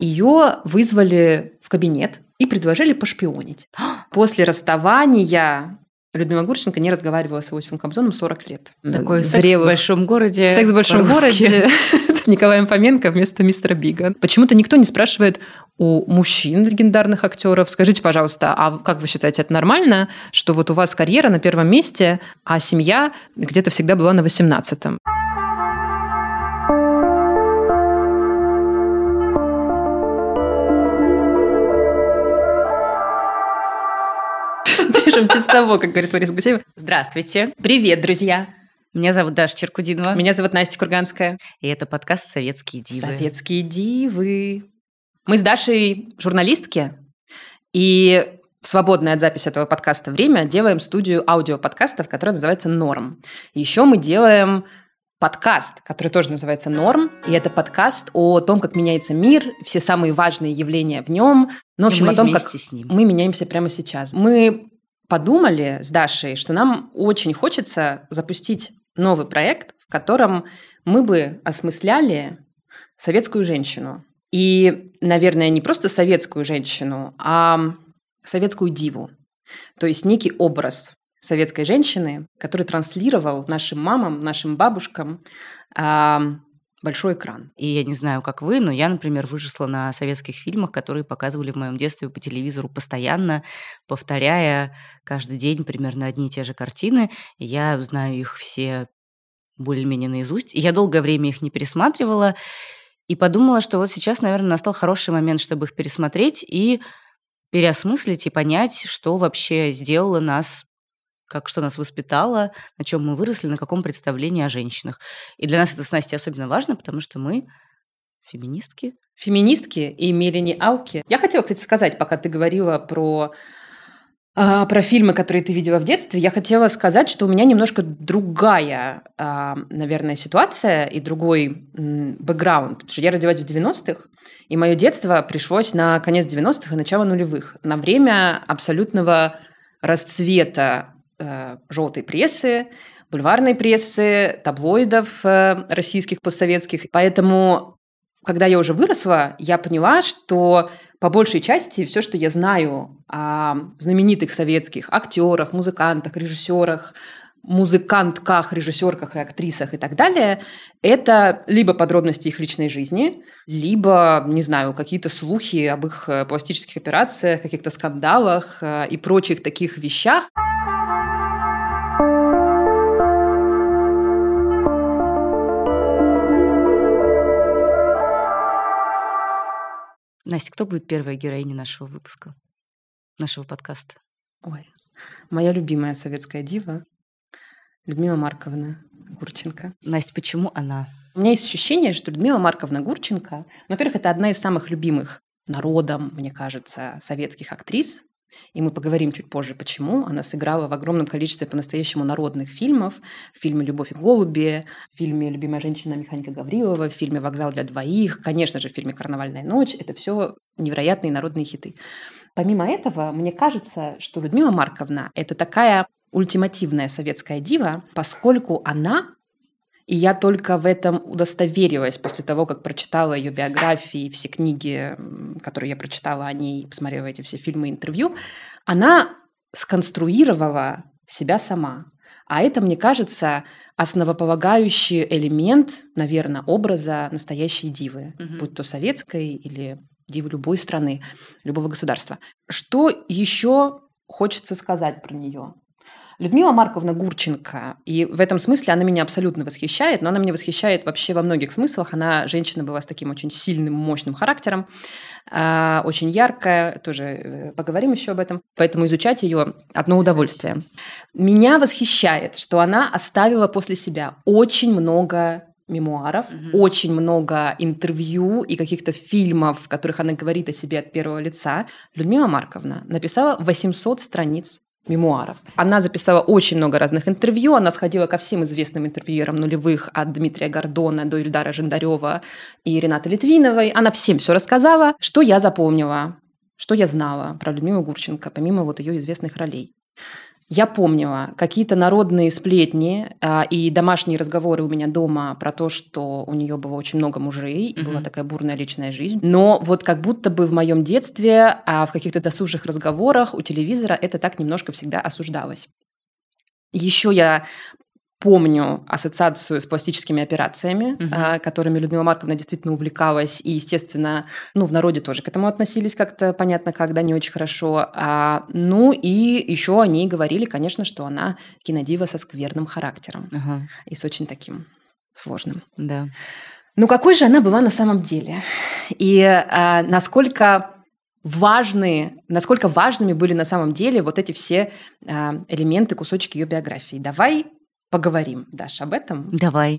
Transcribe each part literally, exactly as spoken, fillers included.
ее вызвали в кабинет и предложили пошпионить. После расставания Людмила Гурченко не разговаривала с Иосифом Кобзоном сорок лет. Такой зрелых... секс в большом городе. Секс в большом городе. Николаем Фоменко вместо мистера Бига. Почему-то никто не спрашивает у мужчин, легендарных актеров: скажите, пожалуйста, а как вы считаете, это нормально, что вот у вас карьера на первом месте, а семья где-то всегда была на восемнадцатом? Пишем без того, как говорит Лариса Гутеева. Здравствуйте. Привет, друзья. Меня зовут Даша Черкудинова. Меня зовут Настя Курганская. И это подкаст «Советские дивы». «Советские дивы». Мы с Дашей журналистки, и в свободное от записи этого подкаста время делаем студию аудиоподкастов, которая называется «Норм». Еще мы делаем подкаст, который тоже называется «Норм», и это подкаст о том, как меняется мир, все самые важные явления в нем, ну, в общем, о том, как с ним. мы меняемся прямо сейчас. Мы подумали с Дашей, что нам очень хочется запустить новый проект, в котором мы бы осмысляли советскую женщину. И, наверное, не просто советскую женщину, а советскую диву. То есть некий образ советской женщины, который транслировал нашим мамам, нашим бабушкам э, большой экран. И я не знаю, как вы, но я, например, выросла на советских фильмах, которые показывали в моем детстве по телевизору постоянно, повторяя каждый день примерно одни и те же картины. И я знаю их все более-менее наизусть. И я долгое время их не пересматривала. И подумала, что вот сейчас, наверное, настал хороший момент, чтобы их пересмотреть и переосмыслить и понять, что вообще сделало нас, как что нас воспитало, на чем мы выросли, на каком представлении о женщинах. И для нас это с Настей особенно важно, потому что мы феминистки. Феминистки и миллениалки. Я хотела, кстати, сказать, пока ты говорила про, э, про фильмы, которые ты видела в детстве, я хотела сказать, что у меня немножко другая, э, наверное, ситуация и другой м, бэкграунд. Потому что я родилась в девяностых, и мое детство пришлось на конец девяностых и начало нулевых, на время абсолютного расцвета желтой прессы, бульварной прессы, таблоидов российских, постсоветских. Поэтому, когда я уже выросла, я поняла, что по большей части все, что я знаю о знаменитых советских актерах, музыкантах, режиссерах, музыкантках, режиссерках и актрисах и так далее, это либо подробности их личной жизни, либо, не знаю, какие-то слухи об их пластических операциях, каких-то скандалах и прочих таких вещах. Настя, кто будет первой героиней нашего выпуска, нашего подкаста? Ой, моя любимая советская дива Людмила Марковна Гурченко. Настя, почему она? У меня есть ощущение, что Людмила Марковна Гурченко, ну, во-первых, это одна из самых любимых народом, мне кажется, советских актрис. И мы поговорим чуть позже, почему. Она сыграла в огромном количестве по-настоящему народных фильмов. В фильме «Любовь и голуби», в фильме «Любимая женщина» Миханика Гаврилова, в фильме «Вокзал для двоих», конечно же, в фильме «Карнавальная ночь». Это все невероятные народные хиты. Помимо этого, мне кажется, что Людмила Марковна – это такая ультимативная советская дива, поскольку она, и я только в этом удостоверилась после того, как прочитала ее биографии, все книги, которые я прочитала о ней, посмотрела эти все фильмы и интервью, она сконструировала себя сама. А это, мне кажется, основополагающий элемент, наверное, образа настоящей дивы, угу. будь то советской или дивы любой страны, любого государства. Что еще хочется сказать про нее? Людмила Марковна Гурченко, и в этом смысле она меня абсолютно восхищает, но она меня восхищает вообще во многих смыслах. Она женщина была с таким очень сильным, мощным характером, э, очень яркая, тоже поговорим еще об этом. Поэтому изучать ее одно удовольствие. Меня восхищает, что она оставила после себя очень много мемуаров, mm-hmm. очень много интервью и каких-то фильмов, в которых она говорит о себе от первого лица. Людмила Марковна написала восемьсот страниц мемуаров. Она записала очень много разных интервью, она сходила ко всем известным интервьюерам нулевых, от Дмитрия Гордона до Ильдара Жандарёва и Ренаты Литвиновой. Она всем все рассказала, что я запомнила, что я знала про Людмилу Гурченко, помимо вот ее известных ролей. Я помнила какие-то народные сплетни а, и домашние разговоры у меня дома про то, что у нее было очень много мужей, и была Мгм. такая бурная личная жизнь. Но вот как будто бы в моем детстве, а в каких-то досужих разговорах у телевизора это так немножко всегда осуждалось. Еще я помню ассоциацию с пластическими операциями, Мгм. а, которыми Людмила Марковна действительно увлекалась. И, естественно, ну, в народе тоже к этому относились как-то, понятно, когда не очень хорошо. А, ну, и еще о ней говорили, конечно, что она кинодива со скверным характером Ага, и с очень таким сложным. да. Ну, какой же она была на самом деле? И а, насколько важны, насколько важными были на самом деле вот эти все а, элементы, кусочки ее биографии. Давай поговорим, Даша, об этом. Давай.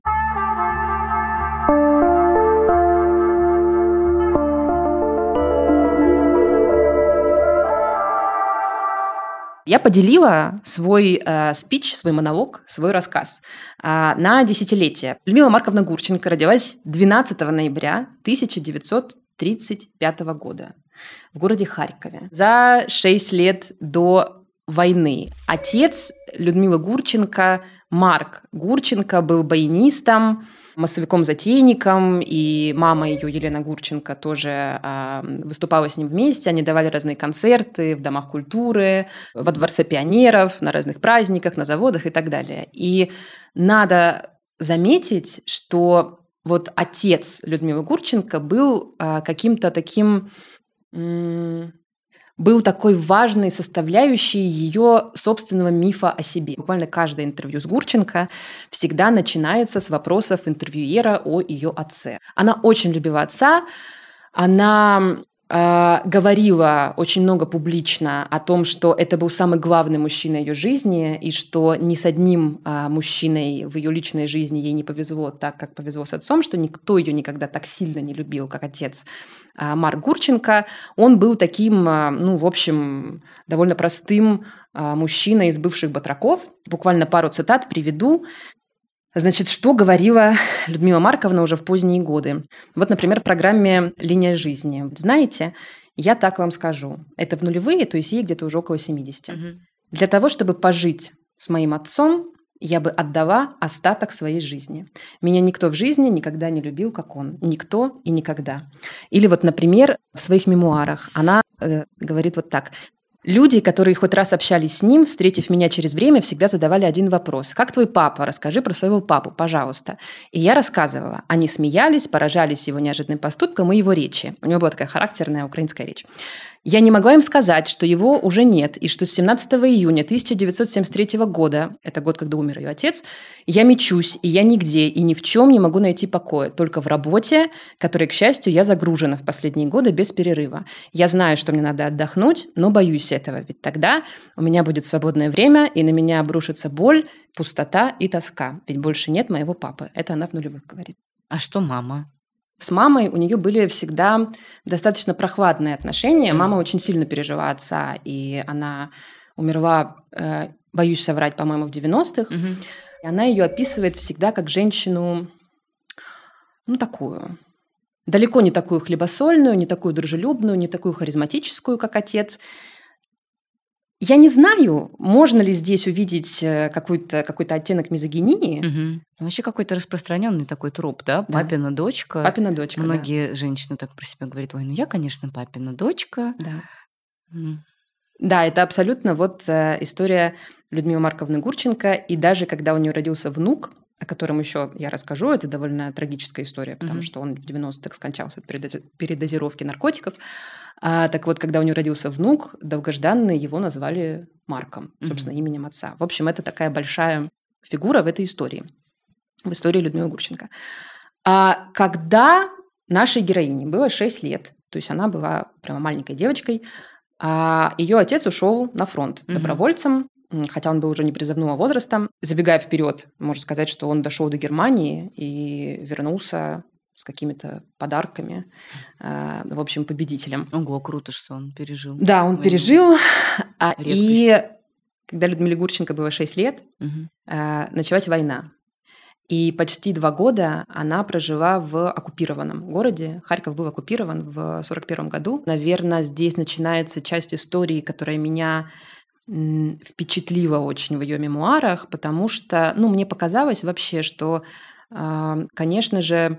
Я поделила свой э, спич, свой монолог, свой рассказ э, на десятилетие. Людмила Марковна Гурченко родилась двенадцатого ноября тысяча девятьсот тридцать пятого года в городе Харькове за шесть лет до войны. Отец Людмилы Гурченко, Марк Гурченко, был баянистом, массовиком-затейником, и мама ее, Елена Гурченко, тоже э, выступала с ним вместе. Они давали разные концерты в домах культуры, во Дворце пионеров, на разных праздниках, на заводах и так далее. И надо заметить, что вот отец Людмилы Гурченко был э, каким-то таким... М- был такой важной составляющей ее собственного мифа о себе. Буквально каждое интервью с Гурченко всегда начинается с вопросов интервьюера о ее отце. Она очень любила отца, она э, говорила очень много публично о том, что это был самый главный мужчина ее жизни, и что ни с одним э, мужчиной в ее личной жизни ей не повезло так, как повезло с отцом, что никто ее никогда так сильно не любил, как отец э, Марк Гурченко. Он был таким, э, ну, в общем, довольно простым э, мужчиной из бывших батраков. Буквально пару цитат приведу. Значит, что говорила Людмила Марковна уже в поздние годы? Вот, например, в программе «Линия жизни». Знаете, я так вам скажу. Это в нулевые, то есть ей где-то уже около семидесяти. Мгм. Для того, чтобы пожить с моим отцом, я бы отдала остаток своей жизни. Меня никто в жизни никогда не любил, как он. Никто и никогда. Или вот, например, в своих мемуарах она э, говорит вот так. Люди, которые хоть раз общались с ним, встретив меня через время, всегда задавали один вопрос. «Как твой папа? Расскажи про своего папу, пожалуйста». И я рассказывала. Они смеялись, поражались его неожиданным поступкам и его речи. У него была такая характерная украинская речь. Я не могла им сказать, что его уже нет, и что с семнадцатого июня тысяча девятьсот семьдесят третьего года, это год, когда умер ее отец, я мечусь, и я нигде, и ни в чем не могу найти покоя, только в работе, которой, к счастью, я загружена в последние годы без перерыва. Я знаю, что мне надо отдохнуть, но боюсь этого, ведь тогда у меня будет свободное время, и на меня обрушится боль, пустота и тоска, ведь больше нет моего папы. Это она в нулевых говорит. А что мама? С мамой у нее были всегда достаточно прохладные отношения. Мгм. Мама очень сильно пережила отца, и она умерла, э, боюсь соврать, по-моему, в девяностых. Мгм. И она ее описывает всегда как женщину, ну, такую. Далеко не такую хлебосольную, не такую дружелюбную, не такую харизматическую, как отец. Я не знаю, можно ли здесь увидеть э, какой-то, какой-то оттенок мизогинии. Мгм. Ну, вообще какой-то распространенный такой троп, да? Да. Папина дочка. Папина дочка, да. Многие женщины так про себя говорят: ой, ну я, конечно, папина дочка. Да. М. Да, это абсолютно вот э, история Людмилы Марковны Гурченко. И даже когда у нее родился внук, о котором еще я расскажу, это довольно трагическая история, потому Мгм. что он в девяностых скончался от передози- передозировки наркотиков. А, так вот, когда у нее родился внук, долгожданный, его назвали Марком, собственно, Мгм. именем отца. В общем, это такая большая фигура в этой истории, в истории Людмилы Гурченко. А когда нашей героине было шесть лет, то есть она была прямо маленькой девочкой, а ее отец ушел на фронт Мгм. добровольцем, м, хотя он был уже не призывного возраста. Забегая вперед, можно сказать, что он дошел до Германии и вернулся с какими-то подарками, а, в общем, победителем. Ого, круто, что он пережил Да, он войну. пережил. а, Редкость. И когда Людмиле Гурченко было шесть лет, Мгм. а, началась война. И почти два года она прожила в оккупированном городе. Харьков был оккупирован в сорок первом году. Наверное, здесь начинается часть истории, которая меня м, впечатлило очень в ее мемуарах, потому что, ну, мне показалось вообще, что, а, конечно же,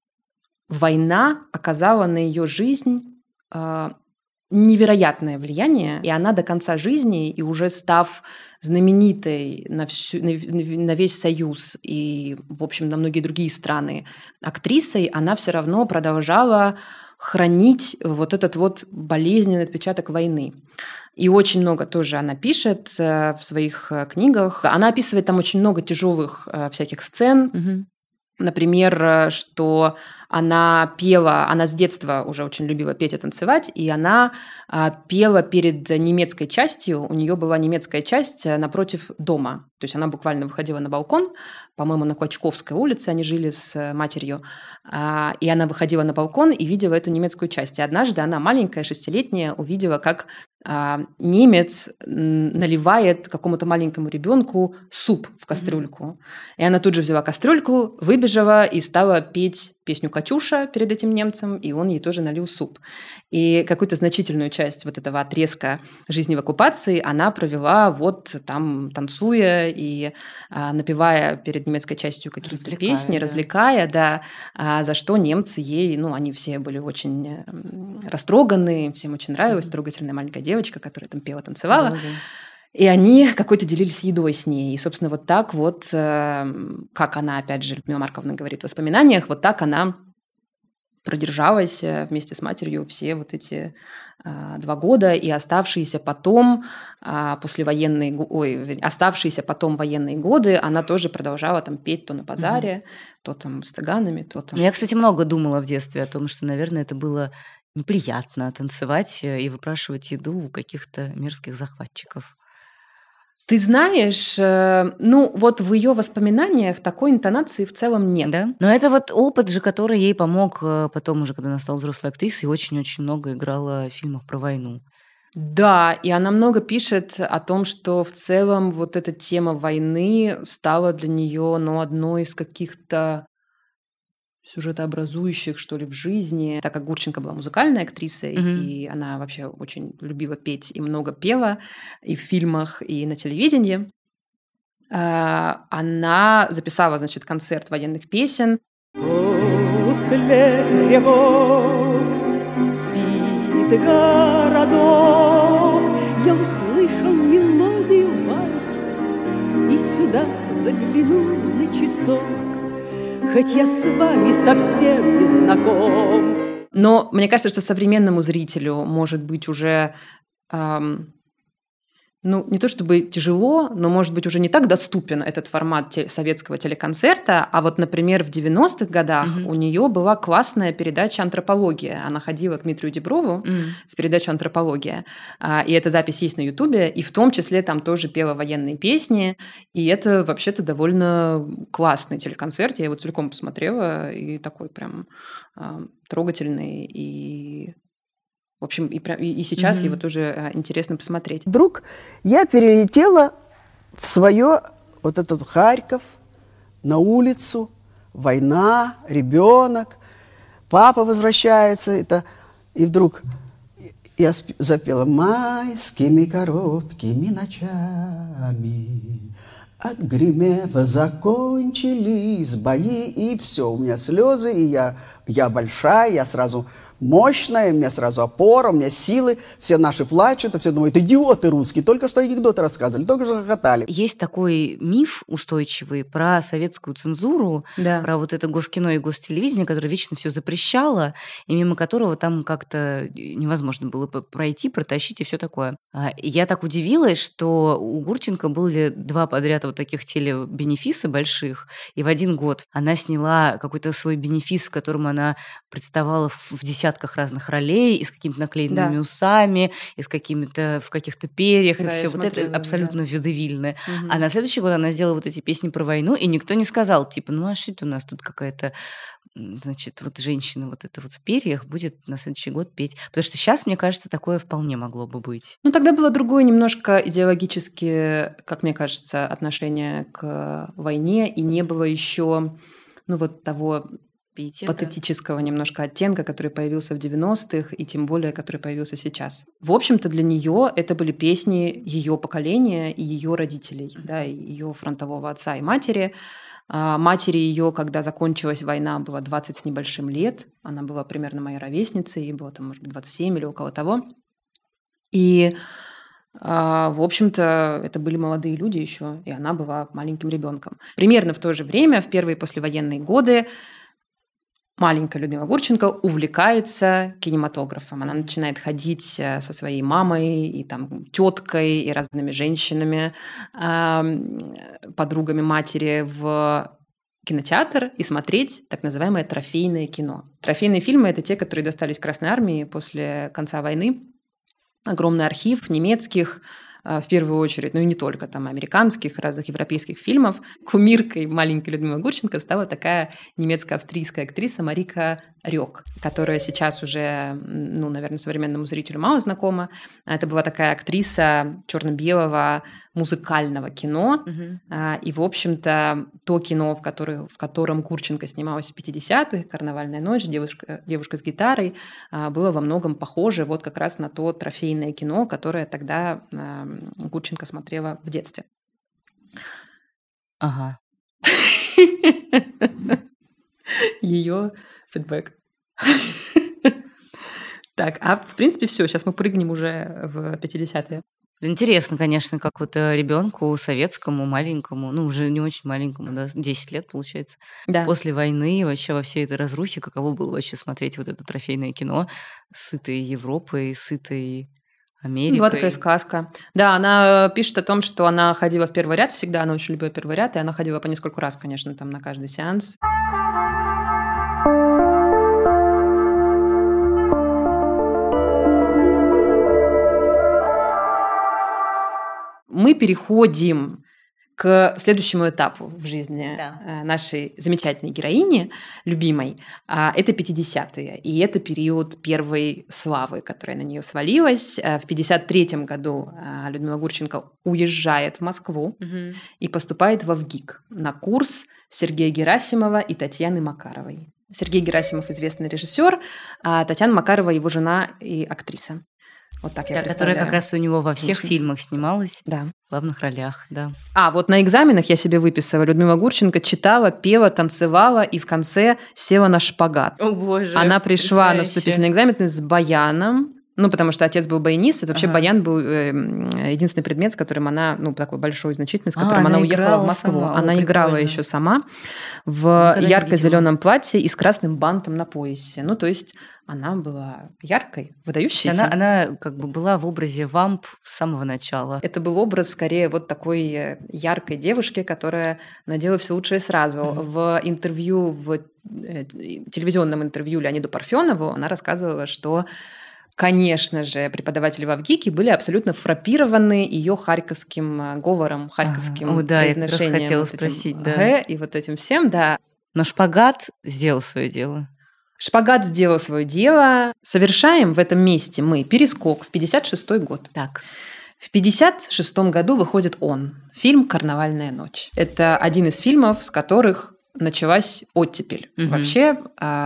война оказала на ее жизнь а, невероятное влияние, и она до конца жизни, и уже став знаменитой на, всю, на, в- на весь Союз и, в общем, на многие другие страны актрисой, она все равно продолжала хранить вот этот вот болезненный отпечаток войны. И очень много тоже она пишет э, в своих э, книгах. Она описывает там очень много тяжелых э, всяких сцен. Мгм. Например, э, что она пела, она с детства уже очень любила петь и танцевать, и она а, пела перед немецкой частью. У нее была немецкая часть э, напротив дома. То есть она буквально выходила на балкон, по-моему, на Клочковской улице они жили с э, матерью, а, и она выходила на балкон и видела эту немецкую часть. И однажды она, маленькая, шестилетняя, увидела, как а, немец м, наливает какому-то маленькому ребенку суп в кастрюльку. И она тут же взяла кастрюльку, выбежала и стала петь песню «Катюша» перед этим немцем, и он ей тоже налил суп. И какую-то значительную часть вот этого отрезка жизни в оккупации она провела вот там, танцуя и а, напевая перед немецкой частью какие-то Развлекая, песни, да. развлекая, да, а, за что немцы ей, ну, они все были очень м, растроганы, им всем очень нравилась Мгм. трогательная маленькая девочка, которая там пела, танцевала. Да-да-да. И они какой-то делились едой с ней. И, собственно, вот так вот, эм, как она, опять же, Людмила Марковна говорит в воспоминаниях, вот так она продержалась э, вместе с матерью все вот эти а, два года, и оставшиеся потом, а, послевоенные, го- ой, вернее, оставшиеся потом военные годы, она тоже продолжала там петь то на Мгм. базаре, то там с цыганами, то там... Ну, я, кстати, много думала в детстве о том, что, наверное, это было неприятно танцевать э, и выпрашивать еду у каких-то мерзких захватчиков. Ты знаешь, э, ну вот в ее воспоминаниях такой интонации в целом нет. Да? Но это вот опыт же, который ей помог э, потом уже, когда она стала взрослой актрисой, и очень-очень много играла в фильмах про войну. Да, и она много пишет о том, что в целом вот эта тема войны стала для нее, ну, одной из каких-то сюжетообразующих, что ли, в жизни. Так как Гурченко была музыкальной актрисой, Мгм. и она вообще очень любила петь и много пела и в фильмах, и на телевидении, а, она записала, значит, концерт военных песен. После тревог спит городок. Я услышал мелодию вальса и сюда заглянул на часок. Хоть я с вами совсем не знаком. Но мне кажется, что современному зрителю может быть уже, ам, ну, не то чтобы тяжело, но, может быть, уже не так доступен этот формат те- советского телеконцерта. А вот, например, в девяностых годах Мгм. у нее была классная передача «Антропология». Она ходила к Дмитрию Диброву М. в передачу «Антропология». А, И эта запись есть на Ютубе. И в том числе там тоже пела военные песни. И это вообще-то довольно классный телеконцерт. Я его целиком посмотрела. И такой прям а, трогательный. И, в общем, и, прям- и- и сейчас его Мгм. тоже а, интересно посмотреть. Вдруг я перелетела в свое вот этот Харьков, на улицу, война, ребенок, папа возвращается, это, и вдруг я сп- запела майскими короткими ночами. От Гремева закончились бои, и все, у меня слезы, и я, я большая, я сразу мощная, у меня сразу опора, у меня силы, все наши плачут, а все думают, идиоты русские, только что анекдоты рассказывали, только что хохотали. Есть такой миф устойчивый про советскую цензуру, Да. про вот это госкино и гостелевидение, которое вечно все запрещало, и мимо которого там как-то невозможно было п- пройти, протащить и все такое. А, и я так удивилась, что у Гурченко были два подряд вот таких телебенефиса больших, и в один год она сняла какой-то свой бенефис, в котором она представала в, в десятках разных ролей, и с какими-то наклеенными Да. усами, и с какими-то в каких-то перьях, и Да, я все вот это смотрела его, абсолютно да. видовильное. Мгм. А на следующий год она сделала вот эти песни про войну, и никто не сказал, типа, ну а что это у нас тут какая-то, м, значит, вот женщина вот эта вот в перьях будет на следующий год петь. Потому что сейчас, мне кажется, такое вполне могло бы быть. Ну, тогда было другое немножко идеологически, как мне кажется, отношение к войне, и не было еще, ну, вот того Пиетета. патетического немножко оттенка, который появился в девяностых, и тем более, который появился сейчас. В общем-то, для нее это были песни ее поколения и ее родителей, да, и ее фронтового отца и матери. А матери ее, когда закончилась война, было двадцать с небольшим лет. Она была примерно моей ровесницей, ей было там, может быть, двадцать семь или около того. И, а, в общем-то, это были молодые люди еще, и она была маленьким ребенком. Примерно в то же время, в первые послевоенные годы, маленькая Людмила Гурченко увлекается кинематографом. Она начинает ходить со своей мамой и там теткой и разными женщинами, подругами матери в кинотеатр и смотреть так называемое трофейное кино. Трофейные фильмы – это те, которые достались Красной Армии после конца войны. Огромный архив немецких, в первую очередь, ну и не только, там, американских, разных европейских фильмов. Кумиркой маленькой Людмилы Гурченко стала такая немецко-австрийская актриса Марика Рёк, которая сейчас уже, ну, наверное, современному зрителю мало знакома. Это была такая актриса черно-белого музыкального кино. Uh-huh. И, в общем-то, то кино, в, который, в котором Гурченко снималась в пятидесятых, «Карнавальная ночь», «Девушка, девушка с гитарой», было во многом похоже вот как раз на то трофейное кино, которое тогда Гурченко смотрела в детстве. Ага. Ее фидбэк. Так, а в принципе все. Сейчас мы прыгнем уже в пятидесятые. Интересно, конечно, как вот ребенку советскому, маленькому, ну, уже не очень маленькому, да, десять лет, получается, да. После войны вообще во всей этой разрухе, каково было вообще смотреть вот это трофейное кино, сытой Европой, сытой Америкой. Была такая сказка. Да, она пишет о том, что она ходила в первый ряд всегда, она очень любила первый ряд, и она ходила по нескольку раз, конечно, там на каждый сеанс. Мы переходим к следующему этапу в жизни да. нашей замечательной героини, любимой. Это пятидесятые, и это период первой славы, которая на нее свалилась. В пятьдесят третьем году Людмила Гурченко уезжает в Москву угу. и поступает во ВГИК на курс Сергея Герасимова и Татьяны Макаровой. Сергей Герасимов – известный режиссер, а Татьяна Макарова – его жена и актриса. Вот так я да, которая как раз у него во всех Отлично. фильмах снималась, да. в главных ролях, да. А, вот на экзаменах я себе выписывала. Людмила Гурченко читала, пела, танцевала и в конце села на шпагат. О, боже, Она пришла на вступительный экзамен с баяном, ну, потому что отец был баянист, это вообще ага. баян был э, единственный предмет, с которым она, ну, такой большой, значительный, с которым а, она, она уехала в Москву. Сама. Она О, играла еще сама в ну, ярко-зеленом платье и с красным бантом на поясе. Ну, то есть она была яркой, выдающейся. Она, она как бы была в образе вамп с самого начала. Это был образ скорее вот такой яркой девушки, которая надела все лучшее сразу. Mm-hmm. В интервью, в телевизионном интервью Леониду Парфенову она рассказывала, что конечно же, преподаватели во ВГИКе были абсолютно фрапированы ее харьковским говором, харьковским ага. О, да, произношением. Я как раз хотела вот спросить, этим да. Г и вот этим всем, да. Но шпагат сделал свое дело. Шпагат сделал свое дело. Совершаем в этом месте мы перескок в пятьдесят шестой год. Так. В пятьдесят шестом году выходит он, фильм «Карнавальная ночь». Это один из фильмов, с которых началась оттепель. Угу. Вообще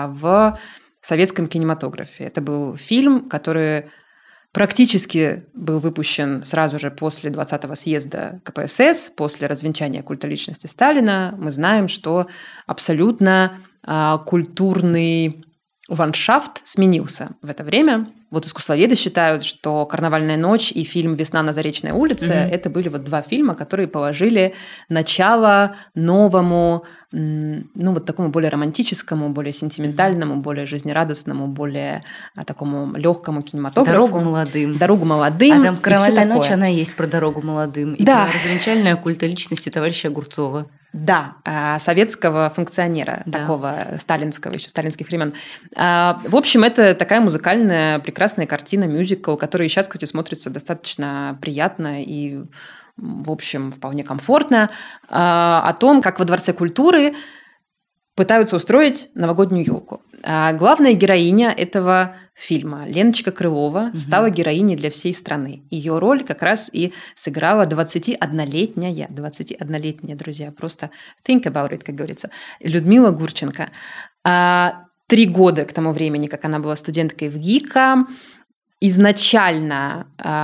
в советском кинематографе. Это был фильм, который практически был выпущен сразу же после двадцатого съезда ка пэ эс эс, после развенчания культа личности Сталина. Мы знаем, что абсолютно а, культурный ландшафт сменился в это время. Вот искусствоведы считают, что «Карнавальная ночь» и фильм «Весна на Заречной улице» mm-hmm. это были вот два фильма, которые положили начало новому, ну вот такому более романтическому, более сентиментальному, mm-hmm. более жизнерадостному, более а, такому легкому кинематографу. Дорогу молодым. Дорогу молодым. А там «Карнавальная ночь», она есть про дорогу молодым. И да. про развенчальное культа личности товарища Огурцова. Да, советского функционера, да. такого сталинского, еще сталинских времен. В общем, это такая музыкальная прекрасная картина, мюзикл, который сейчас, кстати, смотрится достаточно приятно и, в общем, вполне комфортно. О том, как во Дворце культуры пытаются устроить новогоднюю елку. А главная героиня этого фильма, Леночка Крылова, угу. стала героиней для всей страны. Ее роль как раз и сыграла двадцатиоднолетняя, двадцатиоднолетняя, друзья, просто think about it, как говорится, Людмила Гурченко. А три года к тому времени, как она была студенткой в ГИКа, изначально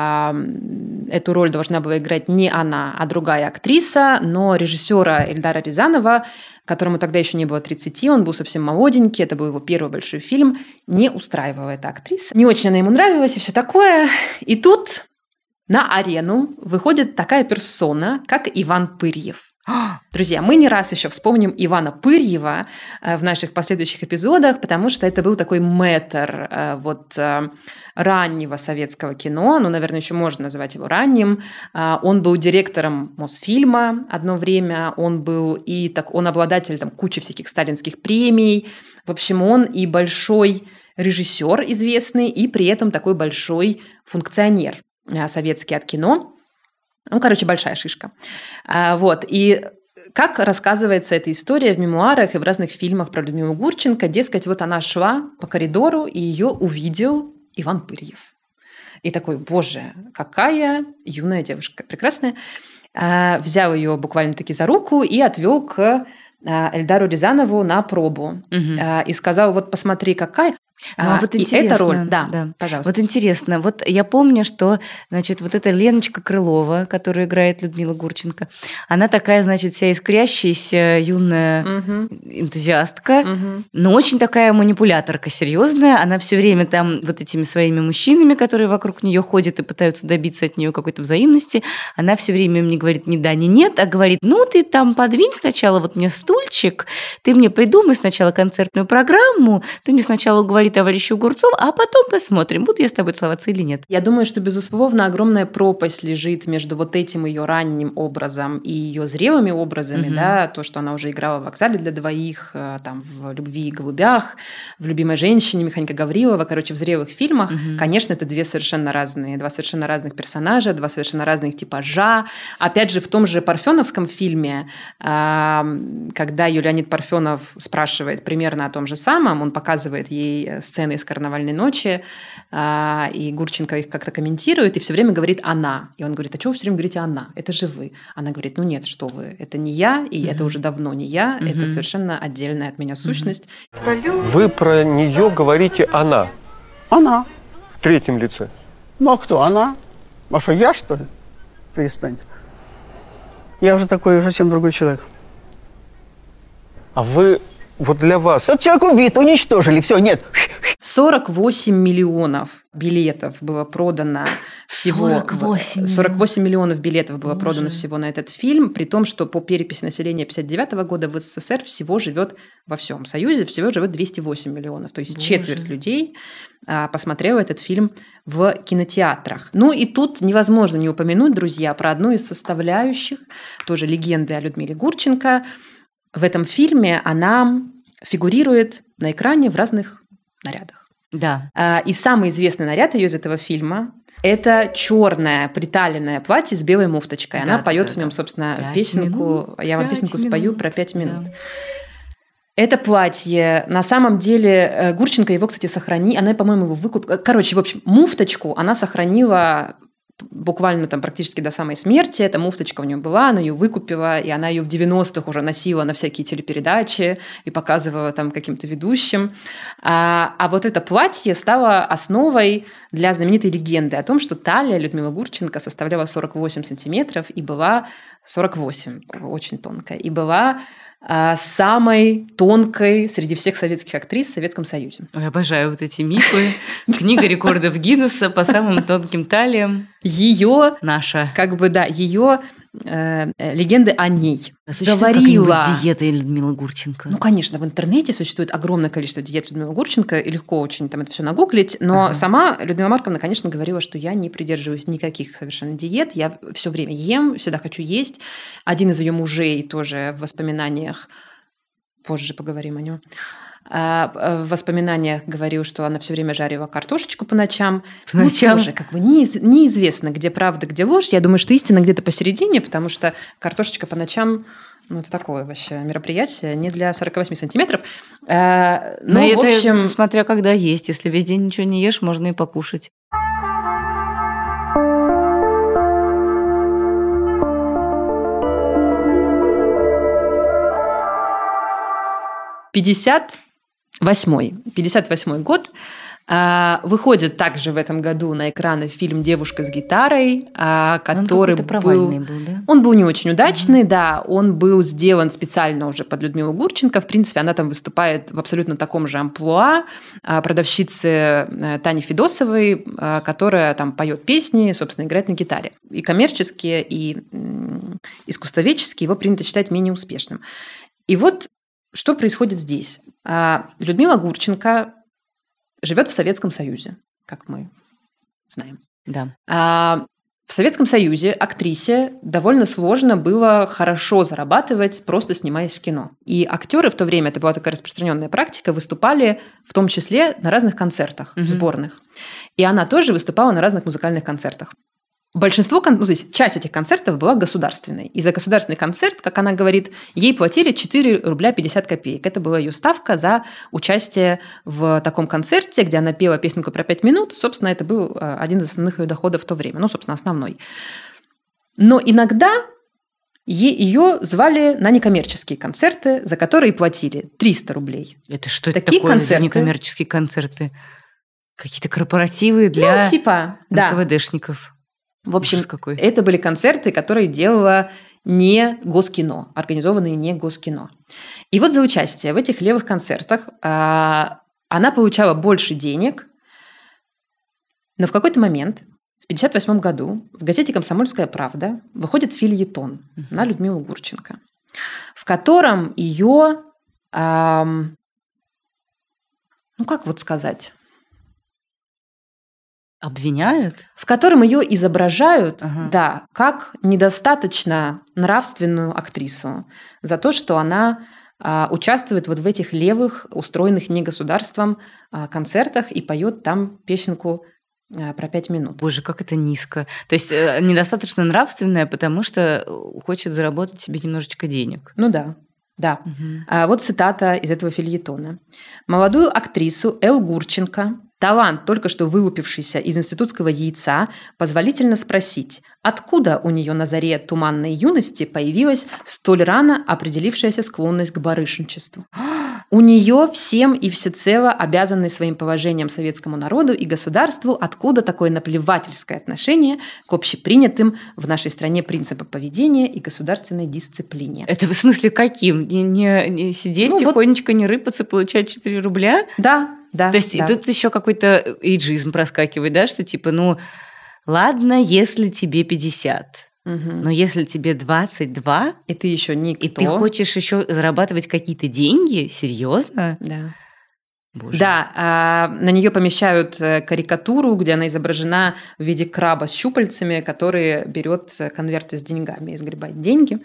э, эту роль должна была играть не она, а другая актриса, но режиссера Эльдара Рязанова, которому тогда еще не было тридцати, он был совсем молоденький, это был его первый большой фильм, не устраивала эта актриса. Не очень она ему нравилась и все такое. И тут на арену выходит такая персона, как Иван Пырьев. Друзья, мы не раз еще вспомним Ивана Пырьева в наших последующих эпизодах, потому что это был такой мэтр вот, раннего советского кино, ну, наверное, еще можно назвать его ранним. Он был директором Мосфильма одно время, он был и так, он обладатель там, кучи всяких сталинских премий. В общем, он и большой режиссер известный, и при этом такой большой функционер советский от кино. Ну, короче, большая шишка. А, вот. И как рассказывается эта история в мемуарах и в разных фильмах про Людмилу Гурченко, дескать, вот она шла по коридору, и ее увидел Иван Пырьев. И такой, боже, какая юная девушка, прекрасная. А, взял ее буквально-таки за руку и отвел к Эльдару Рязанову на пробу. Угу. А, и сказал, вот посмотри, какая... Ну, а вот и интересно, эта роль, да, да, пожалуйста. Вот интересно, вот я помню, что, значит, вот эта Леночка Крылова, которую играет Людмила Гурченко, она такая, значит, вся искрящаяся юная угу. энтузиастка, угу. но очень такая манипуляторка серьезная. Она все время там вот этими своими мужчинами, которые вокруг нее ходят и пытаются добиться от нее какой-то взаимности, она все время им не говорит ни да, ни нет, а говорит, ну ты там подвинь сначала вот мне стульчик, ты мне придумай сначала концертную программу, ты мне сначала говори товарищу Огурцов, а потом посмотрим, буду я с тобой целоваться или нет. Я думаю, что, безусловно, огромная пропасть лежит между вот этим ее ранним образом и ее зрелыми образами, угу. да, то, что она уже играла в «Вокзале для двоих», там, в «Любви и голубях», в «Любимой женщине» Миханька Гаврилова, короче, в зрелых фильмах. Угу. Конечно, это две совершенно разные, два совершенно разных персонажа, два совершенно разных типажа. Опять же, в том же парфеновском фильме, когда ее Леонид Парфенов спрашивает примерно о том же самом, он показывает ей сцены из «Карнавальной ночи», и Гурченко их как-то комментирует, и все время говорит «она». И он говорит, а чего вы все время говорите «она»? Это же вы. Она говорит, ну нет, что вы, это не я, и mm-hmm. это уже давно не я, mm-hmm. это совершенно отдельная от меня сущность. Mm-hmm. Вы про нее говорите «она». Она. В третьем лице. Ну а кто? Она? А что, я, что ли? Перестаньте. Я уже такой совсем другой человек. А вы... Вот для вас. Тот человек убит, уничтожили, все, нет. сорок восемь миллионов билетов было продано всего. сорок восемь сорок восемь миллионов билетов было Боже. продано всего на этот фильм, при том, что по переписи населения пятьдесят девятого года в СССР всего живет во всем Союзе, всего живет двести восемь миллионов. То есть Боже. четверть людей а, посмотрела этот фильм в кинотеатрах. Ну и тут невозможно не упомянуть, друзья, про одну из составляющих, тоже легенды о Людмиле Гурченко. В этом фильме она фигурирует на экране в разных нарядах. Да. И самый известный наряд ее из этого фильма – это черное приталенное платье с белой муфточкой. Она да, поет да, в нем, собственно, пять песенку. Минут, Я вам песенку минут. спою про пять минут. Да. Это платье, на самом деле, Гурченко его, кстати, сохранила. Она, по-моему, его выкупила. Короче, в общем, муфточку она сохранила буквально там практически до самой смерти. Эта муфточка у нее была, она ее выкупила, и она ее в девяностых уже носила на всякие телепередачи и показывала там каким-то ведущим. А, а вот это платье стало основой для знаменитой легенды о том, что талия Людмилы Гурченко составляла сорок восемь сантиметров и была сорок восемь, очень тонкая, и была самой тонкой среди всех советских актрис в Советском Союзе. Ой, обожаю вот эти мифы. Книга рекордов Гиннесса по самым тонким талиям. Ее, наша, как бы, да, ее э, легенды о ней. А существует говорила диета Людмилы Гурченко? Ну, конечно, в интернете существует огромное количество диет Людмилы Гурченко, и легко очень там это все нагуглить, но ага. сама Людмила Марковна, конечно, говорила, что я не придерживаюсь никаких совершенно диет, я все время ем, всегда хочу есть. Один из ее мужей тоже в воспоминаниях, позже поговорим о нем, в воспоминаниях говорил, что она все время жарила картошечку по ночам. По ночам? Ну, тоже как бы неиз, неизвестно, где правда, где ложь. Я думаю, что истина где-то посередине, потому что картошечка по ночам Ну, это такое вообще мероприятие не для сорок восемь сантиметров. Э, Но ну, в это общем... смотря когда есть. Если весь день ничего не ешь, можно и покушать. пятьдесят восьмой. пятьдесят восьмой год. А, выходит также в этом году на экраны фильм «Девушка с гитарой», а, который он был... провальный был, да? Он был не очень удачный, Угу. да. Он был сделан специально уже под Людмилу Гурченко. В принципе, она там выступает в абсолютно таком же амплуа а, продавщицы Тани Федосовой, а, которая там поет песни, собственно, играет на гитаре. И коммерчески, и м, искусствоведчески его принято считать менее успешным. И вот что происходит здесь. А, Людмила Гурченко живет в Советском Союзе, как мы знаем. Да. А в Советском Союзе актрисе довольно сложно было хорошо зарабатывать, просто снимаясь в кино. И актеры в то время, это была такая распространенная практика, выступали в том числе на разных концертах Мгм. сборных. И она тоже выступала на разных музыкальных концертах. Большинство, кон- ну, то есть часть этих концертов была государственной. И за государственный концерт, как она говорит, ей платили четыре рубля пятьдесят копеек. Это была ее ставка за участие в таком концерте, где она пела песенку про пять минут. Собственно, это был э, один из основных ее доходов в то время. Ну, собственно, основной. Но иногда е- ее звали на некоммерческие концерты, за которые платили триста рублей. Это что это Такие такое за концерты- некоммерческие концерты? Какие-то корпоративы для Ну, типа, да. эн ка вэ дэшников. В общем, Ужас какой. это были концерты, которые делало не Госкино, организованные не Госкино. И вот за участие в этих левых концертах а, она получала больше денег, но в какой-то момент, в пятьдесят восьмом году, в газете «Комсомольская правда» выходит фельетон на Людмилу Гурченко, в котором ее, ам, ну как вот сказать... Обвиняют? в котором ее изображают, Ага. да, как недостаточно нравственную актрису за то, что она а, участвует вот в этих левых, устроенных не государством а, концертах и поет там песенку а, про пять минут. Боже, как это низко. То есть э, недостаточно нравственное, потому что э, хочет заработать себе немножечко денег. Ну да, да. Мгм. А вот цитата из этого фельетона. «Молодую актрису Эл Гурченко, талант, только что вылупившийся из институтского яйца, позволительно спросить, откуда у нее на заре туманной юности появилась столь рано определившаяся склонность к барышничеству. У нее всем и всецело обязанный своим положением советскому народу и государству, откуда такое наплевательское отношение к общепринятым в нашей стране принципам поведения и государственной дисциплине». Это в смысле каким? Не, не- не сидеть Ну, вот- тихонечко, не рыпаться, получать четыре рубля? Да, да. То есть да. и тут еще какой-то эйджизм проскакивает, да, что типа, ну, ладно, если тебе пятьдесят, Мгм. но если тебе двадцать два, И ты еще никто. и ты хочешь еще зарабатывать какие-то деньги, серьезно? Да. Боже. Да, а, на нее помещают э, карикатуру, где она изображена в виде краба с щупальцами, который берет э, конверты с деньгами и сгребает деньги.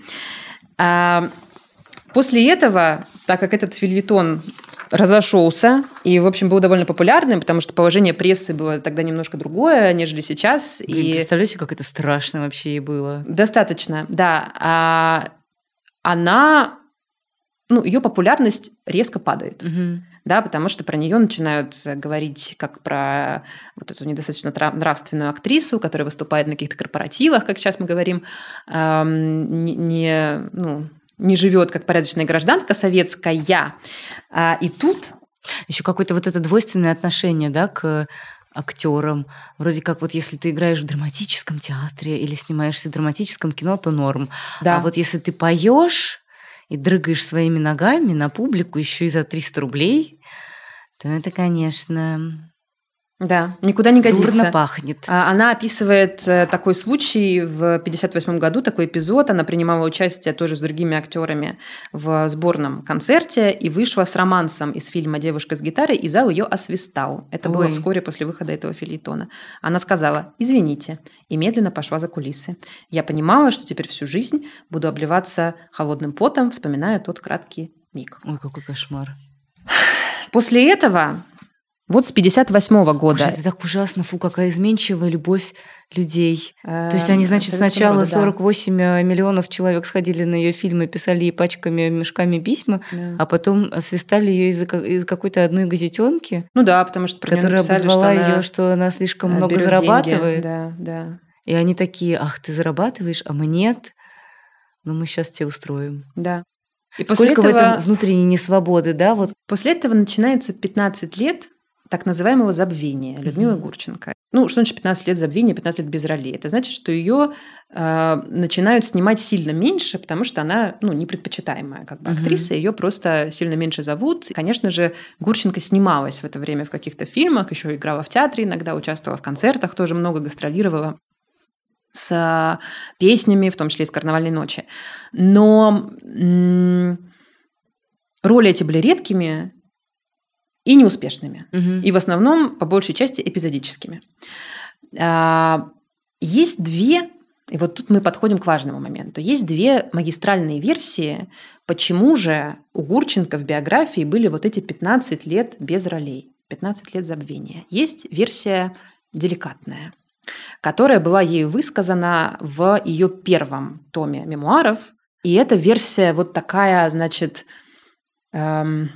А, После этого, так как этот фельетон разошелся и, в общем, был довольно популярным, потому что положение прессы было тогда немножко другое, нежели сейчас. Блин, и представляете, как это страшно вообще ей было? Достаточно, да. А она, ну, ее популярность резко падает. Мгм. Да, потому что про нее начинают говорить как про вот эту недостаточно тра- нравственную актрису, которая выступает на каких-то корпоративах, как сейчас мы говорим, эм, не, не, ну, не живет как порядочная гражданка советская. А, и тут, Еще какое-то вот это двойственное отношение, да, к актерам. Вроде как вот если ты играешь в драматическом театре или снимаешься в драматическом кино, то норм. да, А вот если ты поешь и дрыгаешь своими ногами на публику еще и за триста рублей, то это, конечно, да, никуда не годится. дурно пахнет. А, Она описывает э, такой случай в пятьдесят восьмом году, такой эпизод. Она принимала участие тоже с другими актерами в сборном концерте и вышла с романсом из фильма «Девушка с гитарой», и зал ее освистал. Это было Ой. вскоре после выхода этого фельетона. Она сказала «извините» и медленно пошла за кулисы. Я понимала, что теперь всю жизнь буду обливаться холодным потом, вспоминая тот краткий миг. Ой, какой кошмар. После этого, вот с пятьдесят восьмого года, Боже, это так ужасно. Фу, какая изменчивая любовь людей. То есть они, значит, сначала рода, да. сорок восемь миллионов человек сходили на ее фильмы, писали ей пачками, мешками письма, Да. а потом свистали ее из, из какой-то одной газетенки, Ну да, потому что про неё которая написали, обозвала что она, ее, что она слишком э, много берёт зарабатывает. деньги. Да, да, И они такие: ах, ты зарабатываешь, а мы нет. Ну, мы сейчас тебе устроим. да. И после Сколько в этом этого, внутренней несвободы, да? Вот. после этого начинается пятнадцать лет так называемого забвения Людмилы Мгм. Гурченко. Ну, что значит пятнадцать лет забвения, пятнадцать лет без ролей? Это значит, что ее э, начинают снимать сильно меньше, потому что она, ну, непредпочитаемая как бы Мгм. актриса, ее просто сильно меньше зовут. И, конечно же, Гурченко снималась в это время в каких-то фильмах, еще играла в театре иногда, участвовала в концертах, тоже много гастролировала с песнями, в том числе из «Карнавальной ночи». Но м, роли эти были редкими и неуспешными. Мгм. И в основном, по большей части, эпизодическими. А, Есть две, и вот тут мы подходим к важному моменту, есть две магистральные версии, почему же у Гурченко в биографии были вот эти пятнадцать лет без ролей, пятнадцать лет забвения. Есть версия деликатная, которая была ею высказана в ее первом томе мемуаров. И эта версия вот такая, значит, эм,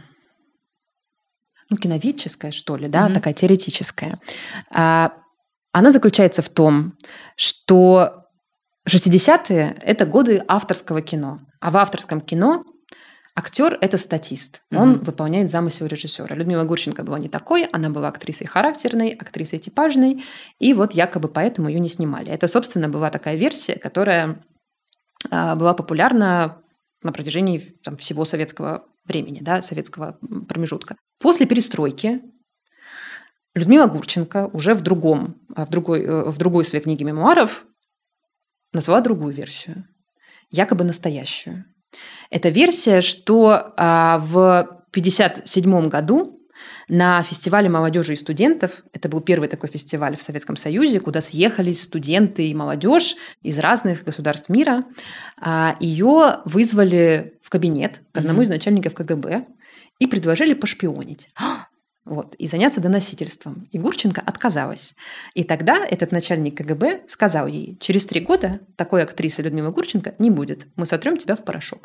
ну, киноведческая, что ли, да, Мгм. такая теоретическая. А, Она заключается в том, что шестидесятые – это годы авторского кино. А в авторском кино актер – это статист. Он Мгм. выполняет замысел режиссера. Людмила Гурченко была не такой, она была актрисой характерной, актрисой типажной, и вот якобы поэтому ее не снимали. Это, собственно, была такая версия, которая а, была популярна на протяжении там, всего советского времени, да, советского м, промежутка. После перестройки Людмила Гурченко уже в, другом, а, в, другой, э, в другой своей книге мемуаров назвала другую версию, якобы настоящую. Это версия, что а, в пятьдесят седьмом году на фестивале молодежи и студентов, это был первый такой фестиваль в Советском Союзе, куда съехались студенты и молодежь из разных государств мира, а, ее вызвали в кабинет к одному Мгм. из начальников ка гэ бэ и предложили пошпионить. Вот, и заняться доносительством. И Гурченко отказалась. И тогда этот начальник ка гэ бэ сказал ей: через три года такой актрисы Людмилы Гурченко не будет. Мы сотрем тебя в порошок.